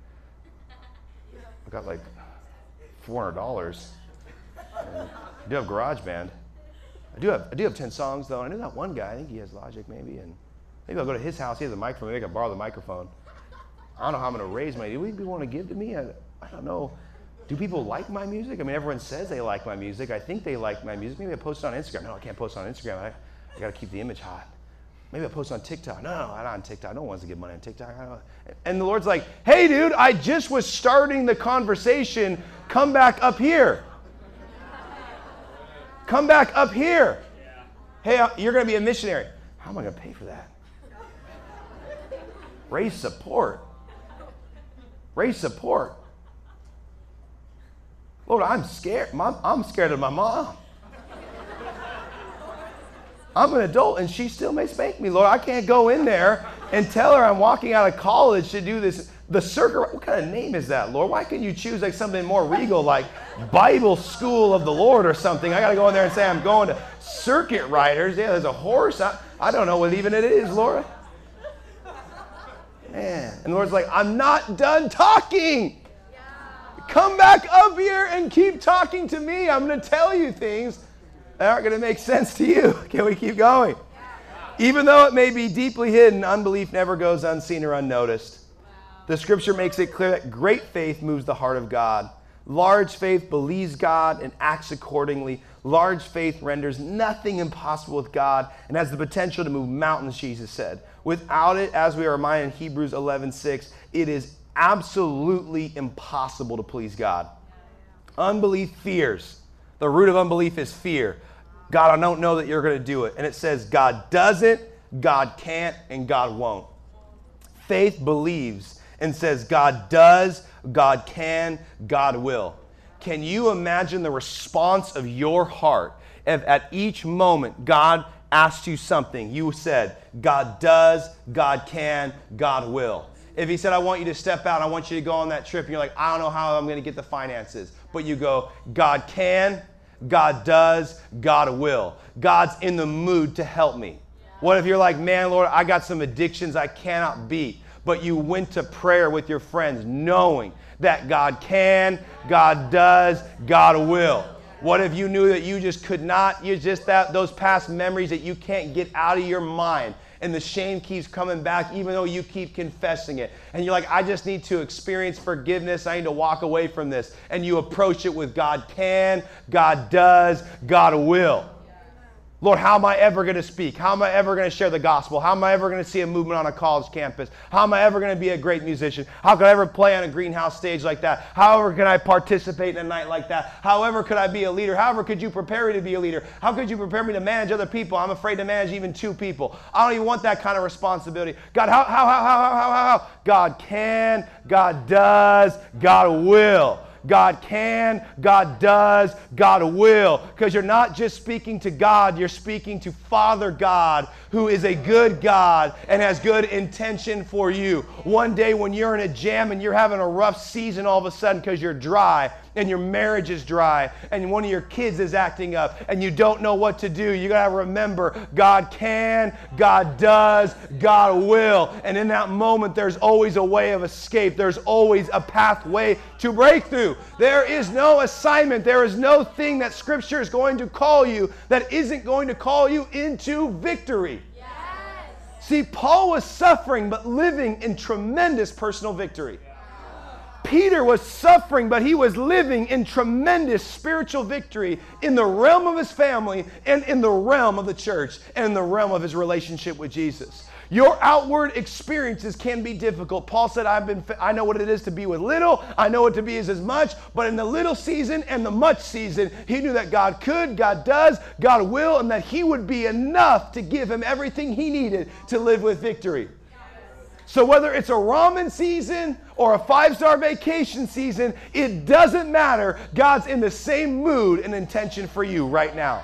got like $400. I do have GarageBand. I do have 10 songs, though. I know that one guy. I think he has Logic, maybe. And maybe I'll go to his house. He has a microphone. Maybe I can borrow the microphone. I don't know how I'm going to raise money. Do people want to give to me? I don't know. Do people like my music? I mean, everyone says they like my music. I think they like my music. Maybe I post it on Instagram. No, I can't post it on Instagram. I got to keep the image hot. Maybe I post on TikTok. No, I'm not on TikTok. No one wants to give money on TikTok. And the Lord's like, hey, dude, I just was starting the conversation. Come back up here. Come back up here. Hey, you're going to be a missionary. How am I going to pay for that? Raise support. Raise support. Lord, I'm scared. I'm scared of my mom. I'm an adult and she still may spank me, Lord. I can't go in there and tell her I'm walking out of college to do this. The circuit, what kind of name is that, Lord? Why couldn't you choose like something more regal, like Bible School of the Lord or something? I got to go in there and say I'm going to Circuit Riders. Yeah, there's a horse. I don't know what even it is, Laura. Man. And the Lord's like, I'm not done talking. Come back up here and keep talking to me. I'm going to tell you things that aren't going to make sense to you. Can we keep going? Even though it may be deeply hidden, unbelief never goes unseen or unnoticed. The scripture makes it clear that great faith moves the heart of God. Large faith believes God and acts accordingly. Large faith renders nothing impossible with God and has the potential to move mountains, Jesus said. Without it, as we are reminded in Hebrews 11:6, it is absolutely impossible to please God. Unbelief fears. The root of unbelief is fear. God, I don't know that you're going to do it. And it says God doesn't, God can't, and God won't. Faith believes and says God does, God can, God will. Can you imagine the response of your heart if at each moment God asked you something, you said, God does, God can, God will. If he said, I want you to step out, I want you to go on that trip, and you're like, I don't know how I'm going to get the finances. But you go, God can, God does, God will. God's in the mood to help me. What if you're like, man, Lord, I got some addictions I cannot beat. But you went to prayer with your friends knowing that God can, God does, God will. What if you knew that you just could not, those past memories that you can't get out of your mind, and the shame keeps coming back even though you keep confessing it. And you're like, I just need to experience forgiveness. I need to walk away from this. And you approach it with God can, God does, God will. Lord, how am I ever going to speak? How am I ever going to share the gospel? How am I ever going to see a movement on a college campus? How am I ever going to be a great musician? How could I ever play on a greenhouse stage like that? However can I participate in a night like that? However could I be a leader? However could you prepare me to be a leader? How could you prepare me to manage other people? I'm afraid to manage even 2 people. I don't even want that kind of responsibility. God, how? God can, God does, God will. God can, God does, God will. Because you're not just speaking to God, you're speaking to Father God, who is a good God and has good intention for you. One day when you're in a jam and you're having a rough season all of a sudden because you're dry and your marriage is dry and one of your kids is acting up and you don't know what to do, you got to remember God can, God does, God will. And in that moment, there's always a way of escape. There's always a pathway to breakthrough. There is no assignment. There is no thing that Scripture is going to call you that isn't going to call you into victory. Yes. See, Paul was suffering but living in tremendous personal victory. Peter was suffering, but he was living in tremendous spiritual victory in the realm of his family and in the realm of the church and in the realm of his relationship with Jesus. Your outward experiences can be difficult. Paul said, I know what it is to be with little. I know what to be is as much. But in the little season and the much season, he knew that God could, God does, God will, and that he would be enough to give him everything he needed to live with victory. So whether it's a ramen season or a 5-star vacation season, it doesn't matter. God's in the same mood and intention for you right now.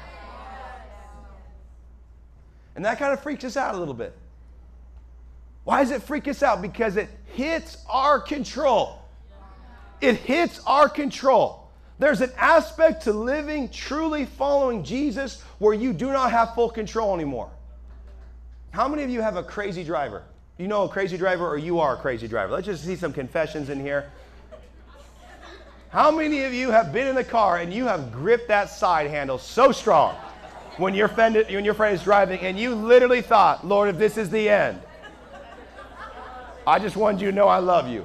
And that kind of freaks us out a little bit. Why does it freak us out? Because it hits our control. It hits our control. There's an aspect to living, truly following Jesus where you do not have full control anymore. How many of you have a crazy driver? You know a crazy driver or you are a crazy driver? Let's just see some confessions in here. How many of you have been in the car and you have gripped that side handle so strong when your friend is driving and you literally thought, Lord, if this is the end, I just wanted you to know I love you.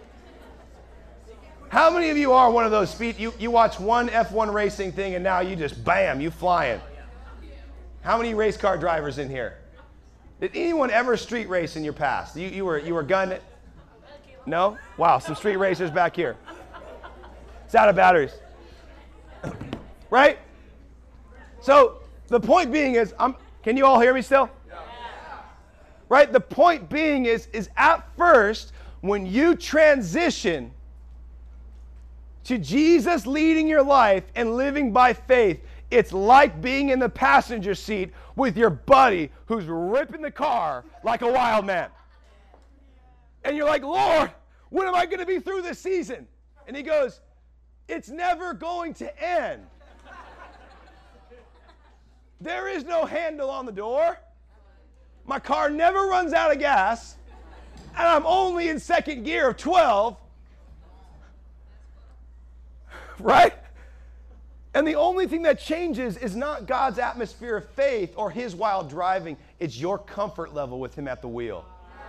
How many of you are one of those speed, you watch one F1 racing thing and now you just, bam, you flying. How many race car drivers in here? Did anyone ever street race in your past? You were gunning? No? Wow, some street racers back here. It's out of batteries. Right? So the point being is, can you all hear me still? Right? The point being is at first, when you transition to Jesus leading your life and living by faith, it's like being in the passenger seat with your buddy who's ripping the car like a wild man. And you're like, Lord, when am I going to be through this season? And he goes, it's never going to end. There is no handle on the door. My car never runs out of gas. And I'm only in second gear of 12. Right? And the only thing that changes is not God's atmosphere of faith or his wild driving. It's your comfort level with him at the wheel.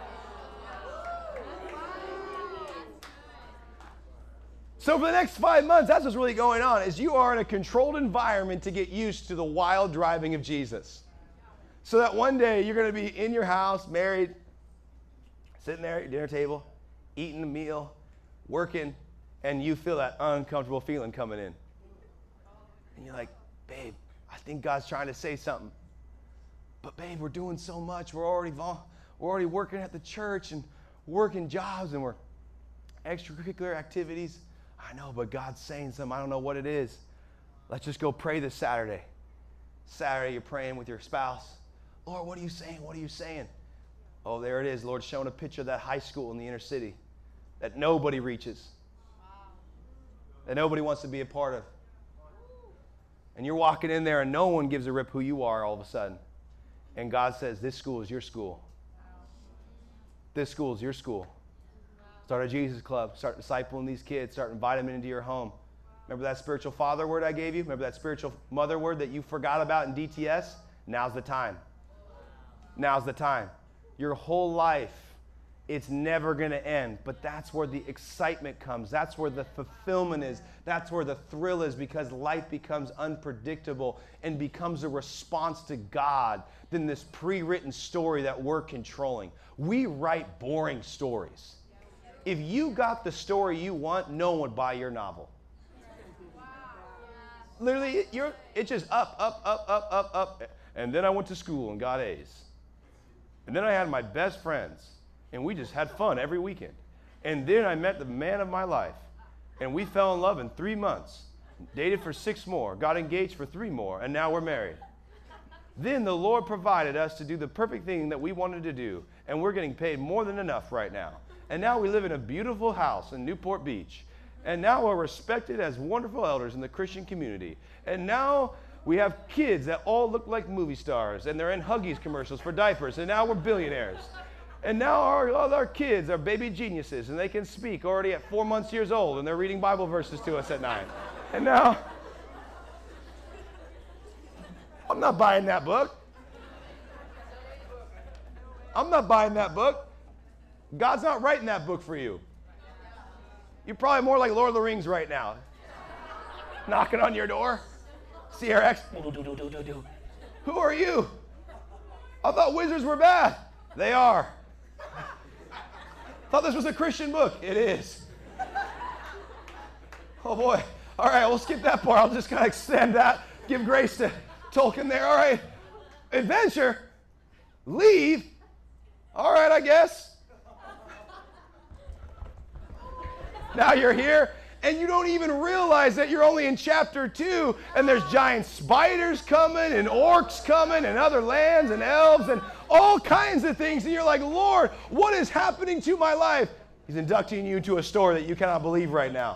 So for the next 5 months, that's what's really going on, is you are in a controlled environment to get used to the wild driving of Jesus. So that one day you're going to be in your house, married, sitting there at your dinner table, eating a meal, working, and you feel that uncomfortable feeling coming in. And you're like, babe, I think God's trying to say something. But babe, we're doing so much. We're already working at the church and working jobs and we're extracurricular activities. I know, but God's saying something. I don't know what it is. Let's just go pray this Saturday. Saturday, you're praying with your spouse. Lord, what are you saying? What are you saying? Oh, there it is. Lord's showing a picture of that high school in the inner city that nobody reaches, that nobody wants to be a part of. And you're walking in there and no one gives a rip who you are all of a sudden. And God says, this school is your school. This school is your school. Start a Jesus club. Start discipling these kids. Start inviting them into your home. Remember that spiritual father word I gave you? Remember that spiritual mother word that you forgot about in DTS? Now's the time. Now's the time. Your whole life It's never going to end. But that's where the excitement comes. That's where the fulfillment is. That's where the thrill is, because life becomes unpredictable and becomes a response to God than this pre-written story that we're controlling. We write boring stories. If you got the story you want, no one would buy your novel. Literally, it's just up, up, up, up, up, up. And then I went to school and got A's. And then I had my best friends. And we just had fun every weekend. And then I met the man of my life. And we fell in love in 3 months. Dated for 6 more. Got engaged for 3 more. And now we're married. Then the Lord provided us to do the perfect thing that we wanted to do. And we're getting paid more than enough right now. And now we live in a beautiful house in Newport Beach. And now we're respected as wonderful elders in the Christian community. And now we have kids that all look like movie stars. And they're in Huggies commercials for diapers. And now we're billionaires. And now all our kids are baby geniuses, and they can speak already at 4 months years old, and they're reading Bible verses to us at night. And now, I'm not buying that book. I'm not buying that book. God's not writing that book for you. You're probably more like Lord of the Rings right now. Knocking on your door. CRX. Who are you? I thought wizards were bad. They are. Thought this was a Christian book. It is. Oh boy. All right, we'll skip that part. I'll just kind of extend that. Give grace to Tolkien there. All right. Adventure. Leave. All right, I guess. Now you're here, and you don't even realize that you're only in chapter 2, and there's giant spiders coming, and orcs coming, and other lands, and elves, and all kinds of things, and you're like, Lord, what is happening to my life? He's inducting you into a story that you cannot believe right now.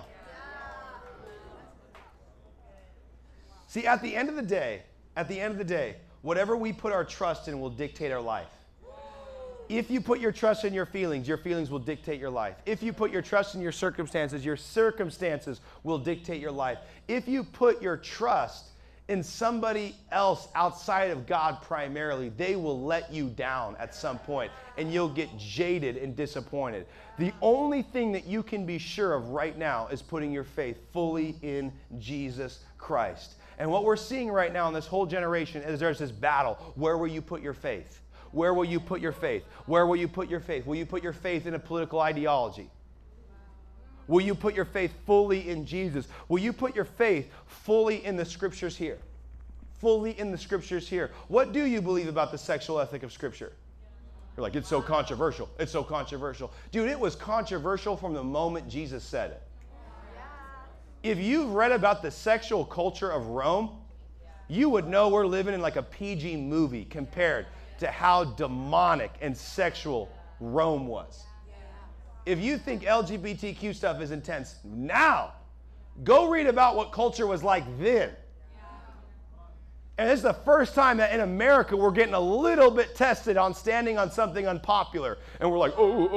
See, at the end of the day, whatever we put our trust in will dictate our life. If you put your trust in your feelings will dictate your life. If you put your trust in your circumstances will dictate your life. If you put your trust in somebody else outside of God primarily, they will let you down at some point, and you'll get jaded and disappointed. The only thing that you can be sure of right now is putting your faith fully in Jesus Christ. And what we're seeing right now in this whole generation is there's this battle. Where will you put your faith? Where will you put your faith? Where will you put your faith? Will you put your faith in a political ideology? Will you put your faith fully in Jesus? Will you put your faith fully in the scriptures here? Fully in the scriptures here. What do you believe about the sexual ethic of Scripture? You're like, it's so controversial. It's so controversial. Dude, it was controversial from the moment Jesus said it. If you've read about the sexual culture of Rome, you would know we're living in like a PG movie compared to how demonic and sexual Rome was. If you think LGBTQ stuff is intense now, go read about what culture was like then. And this is the first time that in America we're getting a little bit tested on standing on something unpopular. And we're like,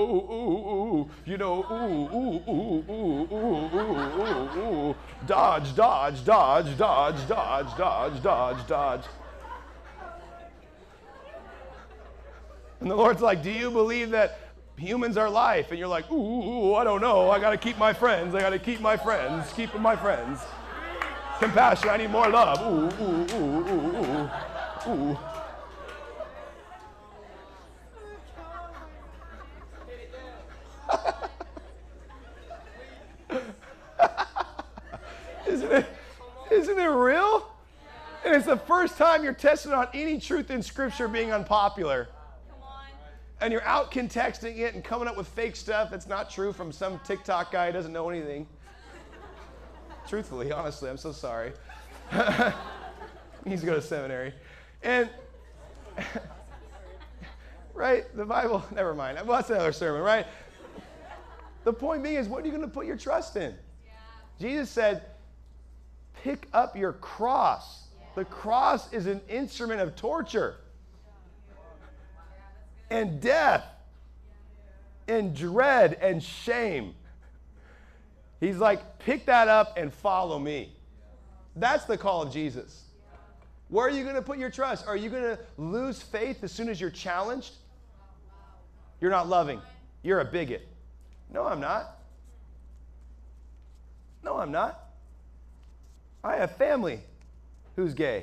dodge, dodge, dodge, dodge, dodge, dodge, dodge, dodge. And the Lord's like, do you believe that humans are life? And you're like, I don't know. I got to keep my friends. I got to keep my friends. Keeping my friends. Compassion. I need more love. Isn't it real? And it's the first time you're tested on any truth in Scripture being unpopular. And you're out contexting it and coming up with fake stuff that's not true from some TikTok guy who doesn't know anything. Truthfully, honestly, I'm so sorry. He needs to go to seminary. And, right, the Bible, never mind. Well, that's another sermon, right? The point being is, what are you going to put your trust in? Jesus said, pick up your cross. The cross is an instrument of torture and death and dread and shame. He's like, pick that up and follow me. That's the call of Jesus. Where are you going to put your trust? Are you going to lose faith as soon as you're challenged? You're not loving. You're a bigot. No, I'm not. No, I'm not. I have family who's gay.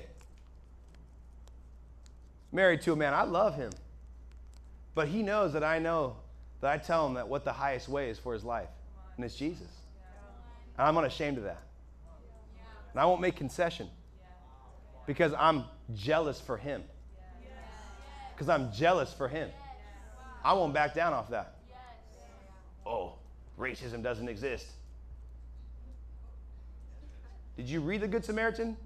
Married to a man. I love him. But he knows that I know that I tell him that what the highest way is for his life. And it's Jesus. And I'm unashamed of that. And I won't make concession. Because I'm jealous for him. Because I'm jealous for him. I won't back down off that. Oh, racism doesn't exist. Did you read the Good Samaritan?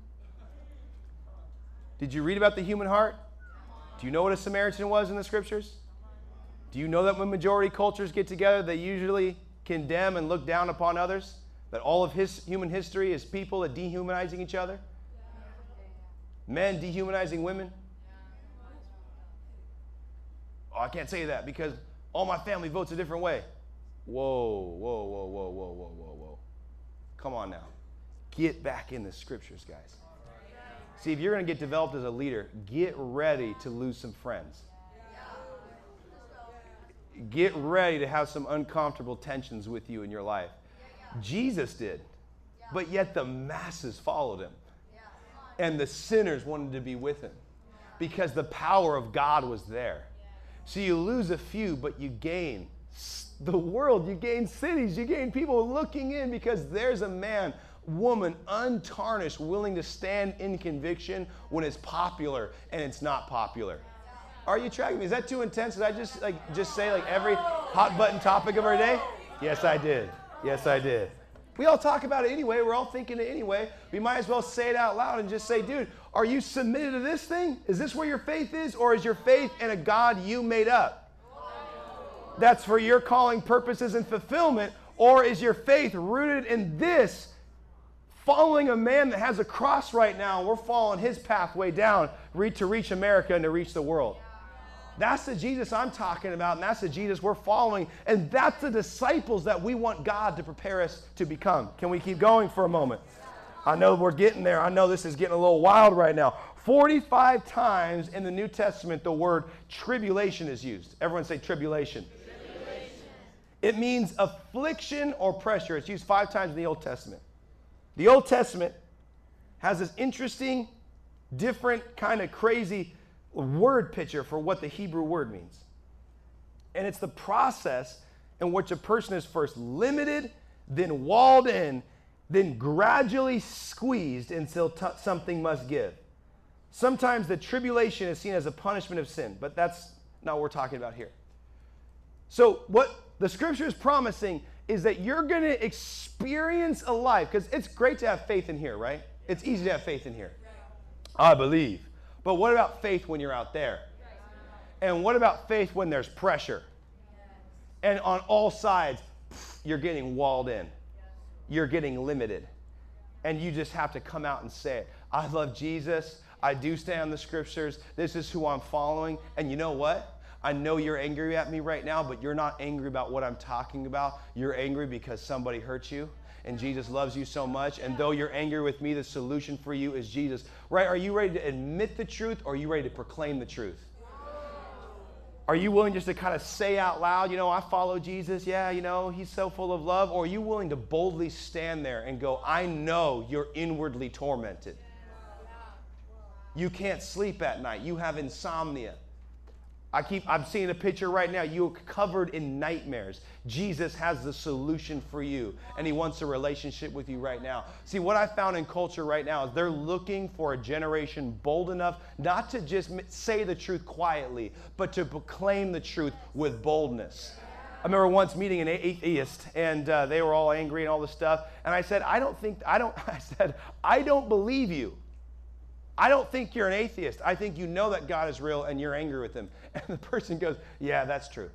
Did you read about the human heart? Do you know what a Samaritan was in the scriptures? Do you know that when majority cultures get together, they usually condemn and look down upon others? That all of human history is people that dehumanizing each other? Men dehumanizing women? Oh, I can't say that because all my family votes a different way. Whoa, whoa, whoa, whoa, whoa, whoa, whoa, whoa. Come on now. Get back in the scriptures, guys. See, if you're going to get developed as a leader, get ready to lose some friends. Get ready to have some uncomfortable tensions with you in your life. Jesus did, but yet the masses followed him. And the sinners wanted to be with him because the power of God was there. So you lose a few, but you gain the world, you gain cities, you gain people looking in because there's a man, woman, untarnished, willing to stand in conviction when it's popular and it's not popular. Are you tracking me? Is that too intense? Did I just say every hot button topic of our day? Yes, I did. Yes, I did. We all talk about it anyway. We're all thinking it anyway. We might as well say it out loud and just say, dude, are you submitted to this thing? Is this where your faith is? Or is your faith in a God you made up? That's for your calling purposes and fulfillment. Or is your faith rooted in this, following a man that has a cross right now, and we're following his pathway down to reach America and to reach the world? That's the Jesus I'm talking about, and that's the Jesus we're following, and that's the disciples that we want God to prepare us to become. Can we keep going for a moment? I know we're getting there. I know this is getting a little wild right now. 45 times in the New Testament, the word tribulation is used. Everyone say tribulation. Tribulation. It means affliction or pressure. It's used 5 times in the Old Testament. The Old Testament has this interesting, different, kind of crazy word picture for what the Hebrew word means. And it's the process in which a person is first limited, then walled in, then gradually squeezed until something must give. Sometimes the tribulation is seen as a punishment of sin, but that's not what we're talking about here. So what the scripture is promising is that you're going to experience a life, because it's great to have faith in here, right? It's easy to have faith in here. I believe. But what about faith when you're out there? And what about faith when there's pressure? And on all sides, you're getting walled in. You're getting limited. And you just have to come out and say it. I love Jesus. I do stand on the scriptures. This is who I'm following. And you know what? I know you're angry at me right now, but you're not angry about what I'm talking about. You're angry because somebody hurt you. And Jesus loves you so much. And though you're angry with me, the solution for you is Jesus. Right? Are you ready to admit the truth, or are you ready to proclaim the truth? Are you willing just to kind of say out loud, I follow Jesus. Yeah, he's so full of love. Or are you willing to boldly stand there and go, I know you're inwardly tormented. You can't sleep at night. You have insomnia. I'm seeing a picture right now. You're covered in nightmares. Jesus has the solution for you, and he wants a relationship with you right now. See, what I found in culture right now is they're looking for a generation bold enough not to just say the truth quietly, but to proclaim the truth with boldness. I remember once meeting an atheist, and they were all angry and all this stuff, and I said, I don't believe you. I don't think you're an atheist. I think you know that God is real and you're angry with him. And the person goes, yeah, that's true.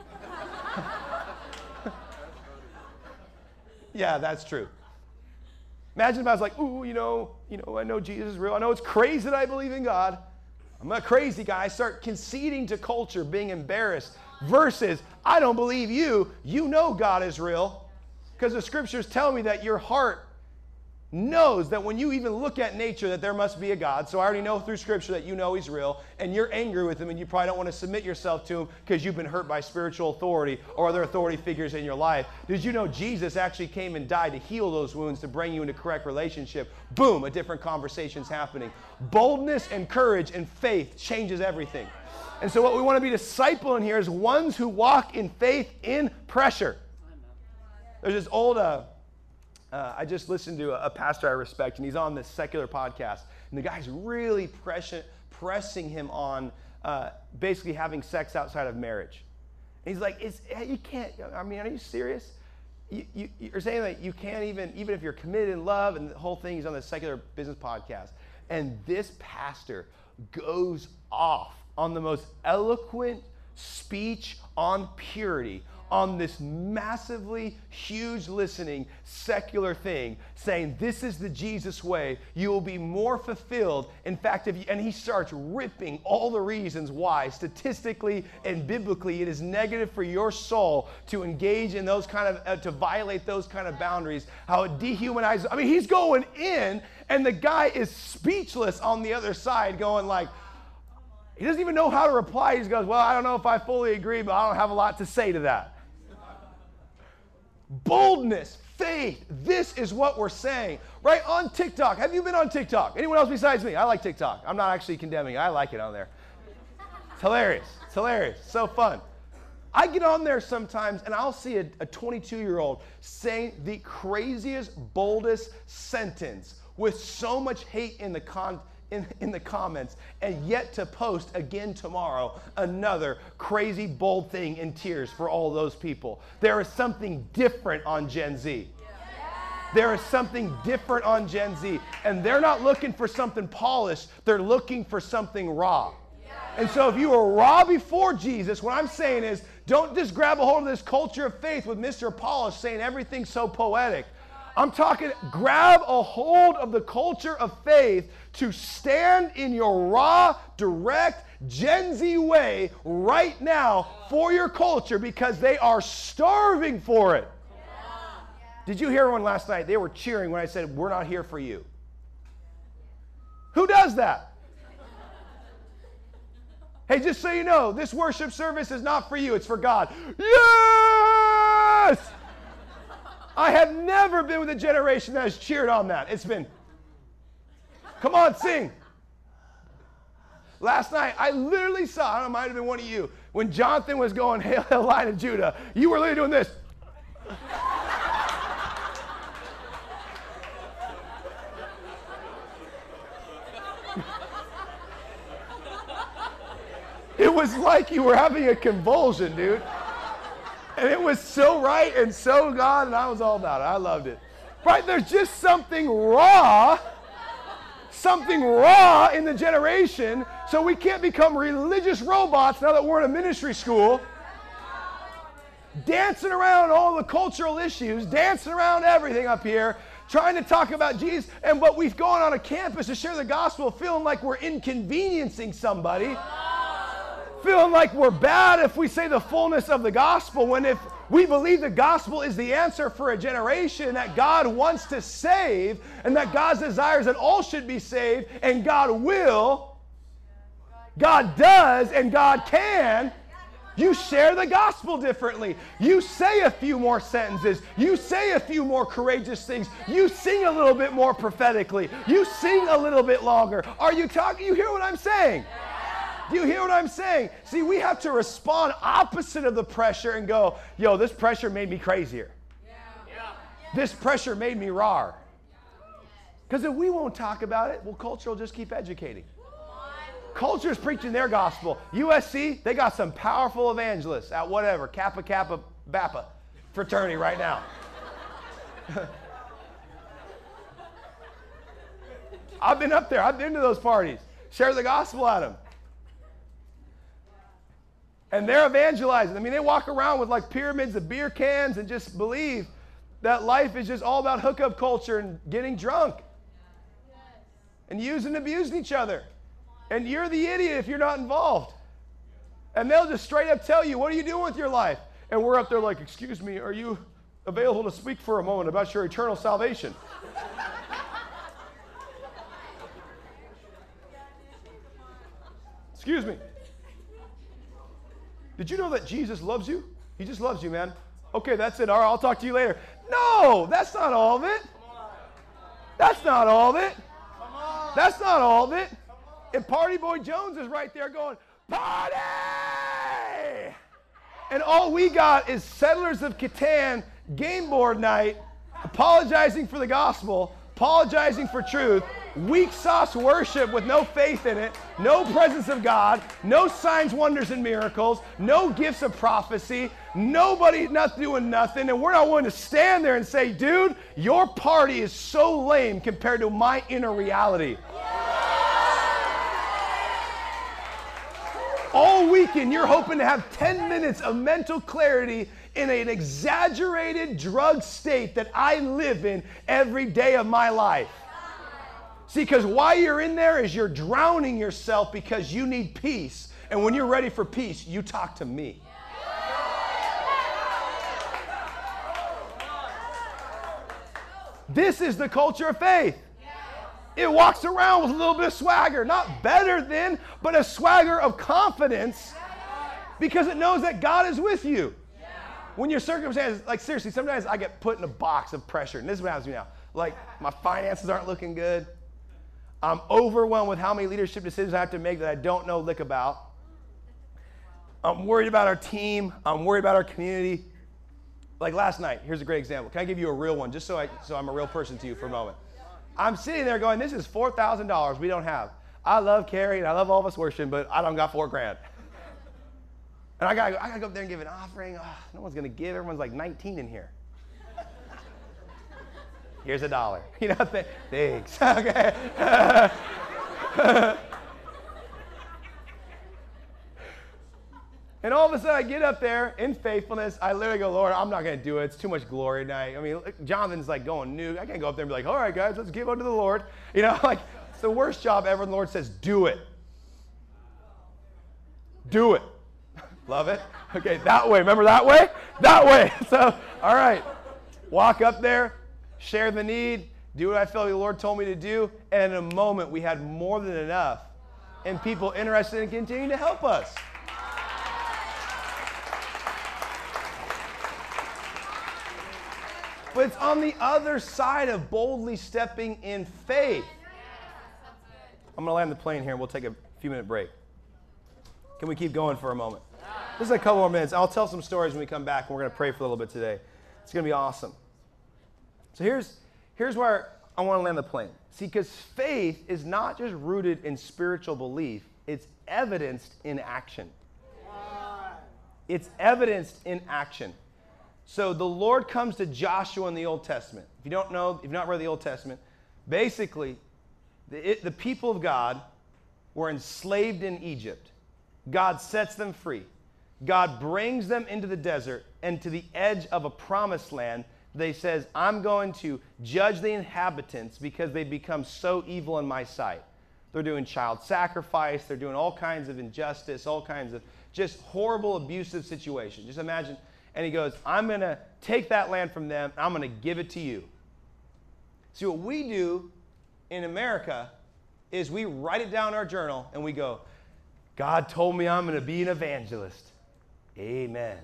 Yeah, that's true. Imagine if I was like, ooh, I know Jesus is real. I know it's crazy that I believe in God. I'm a crazy guy. I start conceding to culture, being embarrassed, versus I don't believe you. You know God is real because the scriptures tell me that your heart knows that when you even look at nature that there must be a God. So I already know through Scripture that you know he's real, and you're angry with him, and you probably don't want to submit yourself to him because you've been hurt by spiritual authority or other authority figures in your life. Did you know Jesus actually came and died to heal those wounds, to bring you into correct relationship? Boom, a different conversation's happening. Boldness and courage and faith changes everything. And so what we want to be discipling here is ones who walk in faith in pressure. There's this old... I just listened to a pastor I respect, and he's on this secular podcast, and the guy's really pressing him on basically having sex outside of marriage. And he's like, you can't, I mean, are you serious? You're saying that you can't even if you're committed in love, and the whole thing, he's on this secular business podcast. And this pastor goes off on the most eloquent speech on purity, on this massively huge listening secular thing, saying this is the Jesus way. You will be more fulfilled. In fact, and he starts ripping all the reasons why statistically and biblically it is negative for your soul to engage in those kind of, to violate those kind of boundaries, how it dehumanizes. I mean, he's going in, and the guy is speechless on the other side, going like, he doesn't even know how to reply. He goes, well, I don't know if I fully agree, but I don't have a lot to say to that. Boldness, faith, this is what we're saying. Right on TikTok. Have you been on TikTok? Anyone else besides me? I like TikTok. I'm not actually condemning it. I like it on there. It's hilarious. It's hilarious. So fun. I get on there sometimes and I'll see a 22-year-old saying the craziest, boldest sentence with so much hate in the comments, and yet to post again tomorrow another crazy bold thing in tears for all those people. There is something different on Gen Z. There is something different on Gen Z, and they're not looking for something polished, they're looking for something raw. And so if you were raw before Jesus, what I'm saying is, don't just grab a hold of this culture of faith with Mr. Polish saying everything's so poetic. I'm talking, grab a hold of the culture of faith to stand in your raw, direct, Gen Z way right now for your culture, because they are starving for it. Did you hear everyone last night? They were cheering when I said, we're not here for you. Who does that? Hey, just so you know, this worship service is not for you, it's for God. Yes! I have never been with a generation that has cheered on that. It's been, come on, sing. Last night, I literally saw, I don't know, it might have been one of you, when Jonathan was going, Hail, Hail, Lion of Judah, you were literally doing this. It was like you were having a convulsion, dude. And it was so right and so God, and I was all about it. I loved it. Right? There's just something raw in the generation, so we can't become religious robots now that we're in a ministry school, dancing around all the cultural issues, dancing around everything up here, trying to talk about Jesus, and but we've gone on a campus to share the gospel feeling like we're inconveniencing somebody. Feeling like we're bad if we say the fullness of the gospel, when if we believe the gospel is the answer for a generation, that God wants to save, and that God's desires that all should be saved, and God will, God does, and God can, you share the gospel differently. You say a few more sentences. You say a few more courageous things. You sing a little bit more prophetically. You sing a little bit longer. Are you talking? You hear what I'm saying? Do you hear what I'm saying? See, we have to respond opposite of the pressure and go, yo, this pressure made me crazier. This pressure made me raw. Because if we won't talk about it, well, culture will just keep educating. Culture is preaching their gospel. USC, they got some powerful evangelists at whatever, Kappa Kappa Bappa fraternity right now. I've been up there. I've been to those parties. Share the gospel at them. And they're evangelizing. I mean, they walk around with like pyramids of beer cans and just believe that life is just all about hookup culture and getting drunk and using and abusing each other. And you're the idiot if you're not involved. And they'll just straight up tell you, what are you doing with your life? And we're up there like, excuse me, are you available to speak for a moment about your eternal salvation? Excuse me. Did you know that Jesus loves you? He just loves you, man. Okay, that's it. All right, I'll talk to you later. No, that's not all of it. That's not all of it. That's not all of it. And Party Boy Jones is right there going, party! And all we got is Settlers of Catan game board night, apologizing for the gospel, apologizing for truth, weak sauce worship with no faith in it, no presence of God, no signs, wonders, and miracles, no gifts of prophecy, nobody not doing nothing, and we're not willing to stand there and say, dude, your party is so lame compared to my inner reality. All weekend, you're hoping to have 10 minutes of mental clarity in an exaggerated drug state that I live in every day of my life. See, because while you're in there is you're drowning yourself because you need peace. And when you're ready for peace, you talk to me. This is the culture of faith. It walks around with a little bit of swagger. Not better than, but a swagger of confidence because it knows that God is with you. When your circumstances, like seriously, sometimes I get put in a box of pressure. And this is what happens to me now. Like my finances aren't looking good. I'm overwhelmed with how many leadership decisions I have to make that I don't know lick about. I'm worried about our team. I'm worried about our community. Like last night, here's a great example. Can I give you a real one just so I'm a real person to you for a moment? I'm sitting there going, this is $4,000 we don't have. I love Carrie and I love all of us worshiping, but I don't got $4,000. And I gotta go up there and give an offering. Oh, no one's gonna give. Everyone's like 19 in here. Here's $1. You know, thanks. Okay. And all of a sudden I get up there in faithfulness. I literally go, Lord, I'm not going to do it. It's too much glory tonight. I mean, Jonathan's like going new. I can't go up there and be like, all right, guys, let's give unto the Lord. You know, like it's the worst job ever. And the Lord says, do it. Do it. Love it. Okay, that way. Remember that way? That way. So, all right. Walk up there, share the need, do what I felt the Lord told me to do. And in a moment, we had more than enough and people interested in continuing to help us. But it's on the other side of boldly stepping in faith. I'm going to land the plane here and we'll take a few minute break. Can we keep going for a moment? Just a couple more minutes. I'll tell some stories when we come back and we're going to pray for a little bit today. It's going to be awesome. So here's where I want to land the plane. See, because faith is not just rooted in spiritual belief. It's evidenced in action. It's evidenced in action. So the Lord comes to Joshua in the Old Testament. If you don't know, if you've not read the Old Testament, basically, the people of God were enslaved in Egypt. God sets them free. God brings them into the desert and to the edge of a promised land. They says, I'm going to judge the inhabitants because they become so evil in my sight. They're doing child sacrifice. They're doing all kinds of injustice, all kinds of just horrible, abusive situations. Just imagine. And he goes, I'm going to take that land from them. And I'm going to give it to you. See, what we do in America is we write it down in our journal and we go, God told me I'm going to be an evangelist. Amen.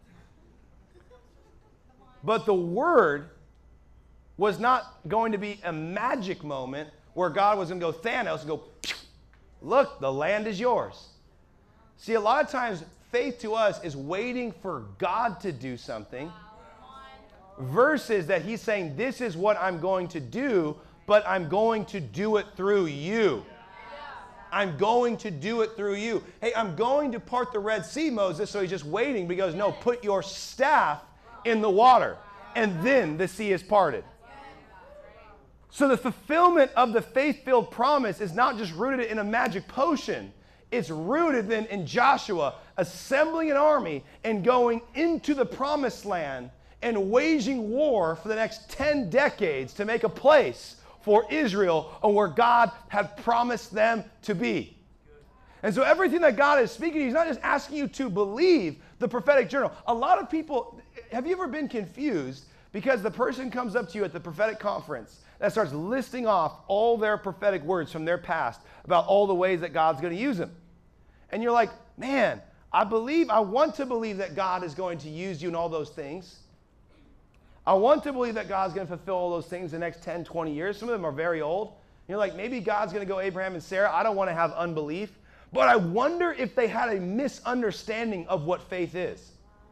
But the word was not going to be a magic moment where God was going to go Thanos and go, look, the land is yours. See, a lot of times faith to us is waiting for God to do something versus that he's saying, this is what I'm going to do, but I'm going to do it through you. I'm going to do it through you. Hey, I'm going to part the Red Sea, Moses. So he's just waiting because, no, put your staff in the water, and then the sea is parted. So the fulfillment of the faith-filled promise is not just rooted in a magic potion. It's rooted then in Joshua assembling an army and going into the promised land and waging war for the next 10 decades to make a place for Israel on where God had promised them to be. And so everything that God is speaking, he's not just asking you to believe the prophetic journal. A lot of people, have you ever been confused because the person comes up to you at the prophetic conference that starts listing off all their prophetic words from their past about all the ways that God's going to use them? And you're like, man, I want to believe that God is going to use you in all those things. I want to believe that God's going to fulfill all those things in the next 10, 20 years. Some of them are very old. You're like, maybe God's going to go Abraham and Sarah. I don't want to have unbelief. But I wonder if they had a misunderstanding of what faith is.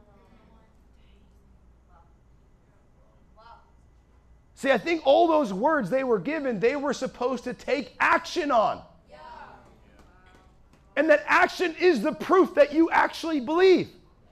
See, I think all those words they were given, they were supposed to take action on. And that action is the proof that you actually believe.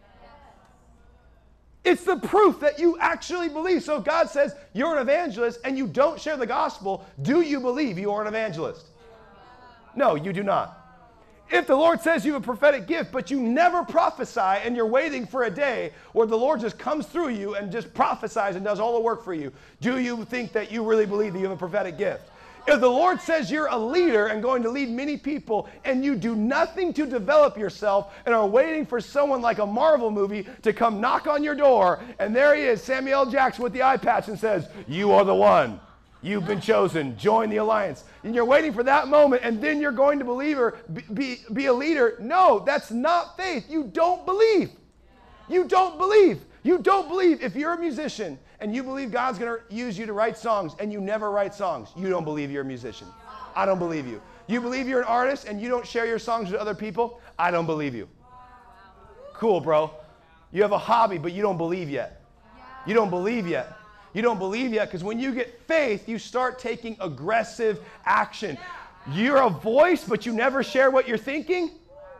It's the proof that you actually believe. So if God says you're an evangelist and you don't share the gospel, do you believe you are an evangelist? No, you do not. If the Lord says you have a prophetic gift, but you never prophesy and you're waiting for a day where the Lord just comes through you and just prophesies and does all the work for you, do you think that you really believe that you have a prophetic gift? If the Lord says you're a leader and going to lead many people and you do nothing to develop yourself and are waiting for someone like a Marvel movie to come knock on your door, and there he is, Samuel L. Jackson with the eye patch, and says, you are the one. You've been chosen. Join the alliance. And you're waiting for that moment, and then you're going to believe or be a leader. No, that's not faith. You don't believe. You don't believe. You don't believe. If you're a musician and you believe God's going to use you to write songs and you never write songs, you don't believe you're a musician. I don't believe you. You believe you're an artist and you don't share your songs with other people, I don't believe you. Cool, bro. You have a hobby, but you don't believe yet. You don't believe yet. You don't believe yet because when you get faith, you start taking aggressive action. You're a voice, but you never share what you're thinking.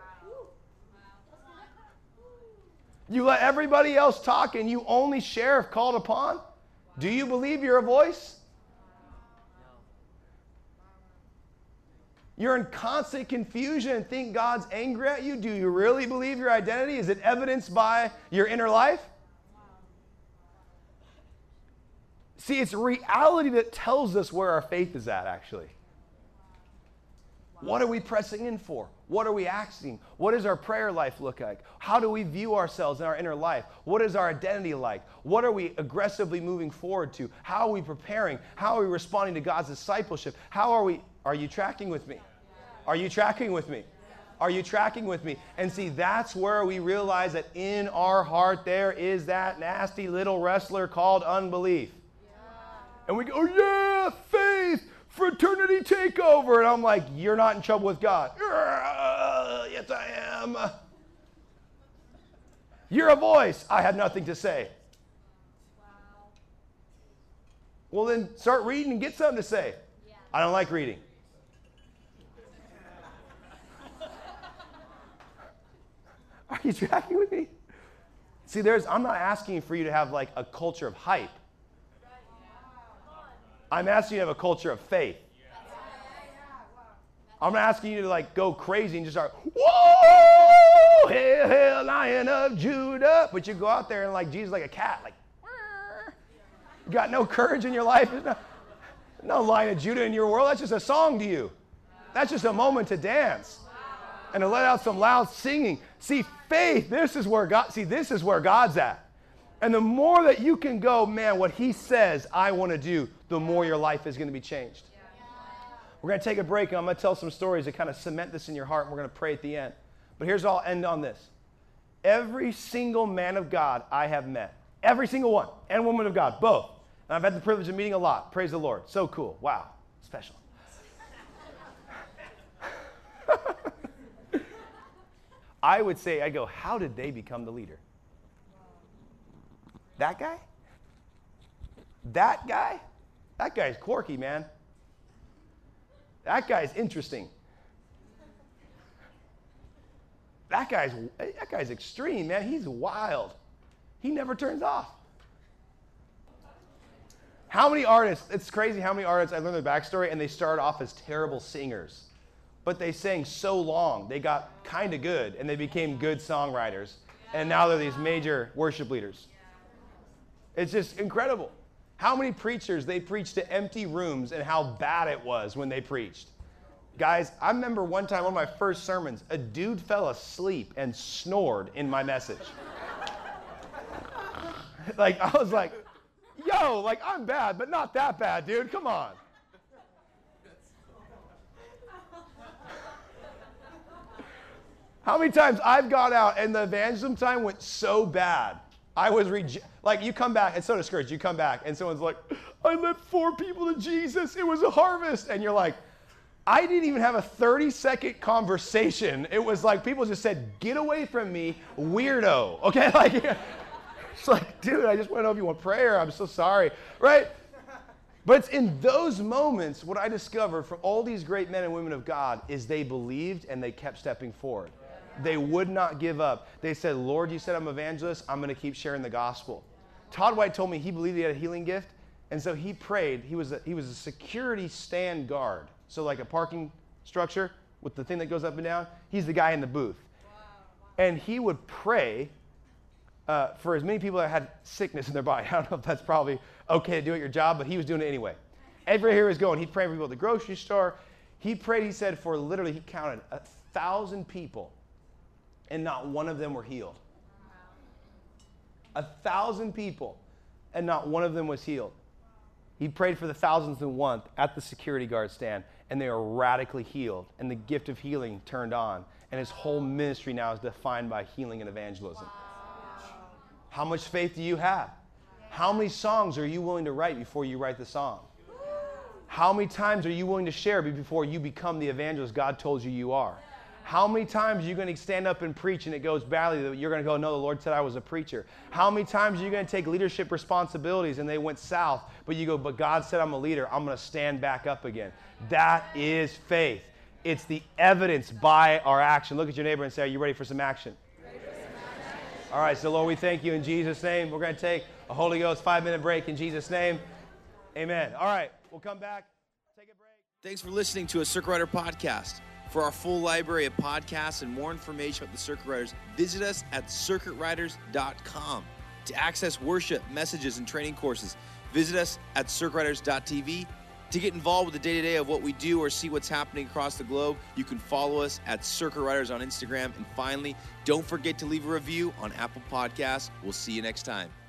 You let everybody else talk and you only share if called upon. Do you believe you're a voice? You're in constant confusion and think God's angry at you. Do you really believe your identity? Is it evidenced by your inner life? See, it's reality that tells us where our faith is at, actually. What are we pressing in for? What are we asking? What does our prayer life look like? How do we view ourselves in our inner life? What is our identity like? What are we aggressively moving forward to? How are we preparing? How are we responding to God's discipleship? Are you tracking with me? Are you tracking with me? Are you tracking with me? And see, that's where we realize that in our heart there is that nasty little wrestler called unbelief. And we go, oh yeah, faith, fraternity takeover. And I'm like, you're not in trouble with God. Yes, I am. You're a voice. I have nothing to say. Well, then start reading and get something to say. I don't like reading. Are you tracking with me? See, I'm not asking for you to have like a culture of hype. I'm asking you to have a culture of faith. I'm not asking you to like go crazy and just start, whoa, hail, hail, Lion of Judah. But you go out there and like Jesus like a cat, like, you got no courage in your life. There's no Lion of Judah in your world. That's just a song to you. That's just a moment to dance and to let out some loud singing. See, faith, this is where God's at. And the more that you can go, man, what he says I want to do, the more your life is going to be changed. We're going to take a break, and I'm going to tell some stories that kind of cement this in your heart, and we're going to pray at the end. But I'll end on this. Every single man of God I have met, every single one, and woman of God, both. And I've had the privilege of meeting a lot. Praise the Lord. So cool. Wow. Special. I would say, how did they become the leader? That guy? That guy? That guy's quirky, man. That guy's interesting. That guy's extreme, man. He's wild. He never turns off. How many artists, it's crazy how many artists, I learned their backstory, and they started off as terrible singers. But they sang so long, they got kind of good, and they became good songwriters. And now they're these major worship leaders. It's just incredible. How many preachers, they preached to empty rooms and how bad it was when they preached. Guys, I remember one time, one of my first sermons, a dude fell asleep and snored in my message. I was like, yo, I'm bad, but not that bad, dude. Come on. How many times I've got out and the evangelism time went so bad. I was like, you come back, it's so discouraged. You come back and someone's like, I led 4 people to Jesus. It was a harvest. And you're like, I didn't even have a 30-second conversation. It was like people just said, get away from me, weirdo. Okay, like, it's like, dude, I just want to know if you want prayer. I'm so sorry, right? But it's in those moments what I discovered from all these great men and women of God is they believed and they kept stepping forward. They would not give up. They said, Lord, you said I'm an evangelist. I'm going to keep sharing the gospel. Todd White told me he believed he had a healing gift, and so he prayed. He was a security stand guard. So like a parking structure with the thing that goes up and down, he's the guy in the booth. And he would pray for as many people that had sickness in their body. I don't know if that's probably okay to do at your job, but he was doing it anyway. Everywhere he was going, he'd pray for people at the grocery store. He prayed, he said, for literally, he counted 1,000 people, and not one of them were healed. 1,000 people, and not one of them was healed. He prayed for the 1,001th at the security guard stand, and they were radically healed, and the gift of healing turned on, and his whole ministry now is defined by healing and evangelism. Wow. How much faith do you have? How many songs are you willing to write before you write the song? How many times are you willing to share before you become the evangelist God told you you are? How many times are you going to stand up and preach and it goes badly that you're going to go, no, the Lord said I was a preacher? How many times are you going to take leadership responsibilities and they went south, but you go, but God said I'm a leader, I'm going to stand back up again? That is faith. It's the evidence by our action. Look at your neighbor and say, are you ready for some action? All right, so Lord, we thank you in Jesus' name. We're going to take a Holy Ghost 5-minute break in Jesus' name. Amen. All right, we'll come back, take a break. Thanks for listening to a Circuit Rider podcast. For our full library of podcasts and more information about the Circuit Riders, visit us at circuitriders.com. To access worship, messages, and training courses, visit us at circuitriders.tv. To get involved with the day-to-day of what we do or see what's happening across the globe, you can follow us at Circuit Riders on Instagram. And finally, don't forget to leave a review on Apple Podcasts. We'll see you next time.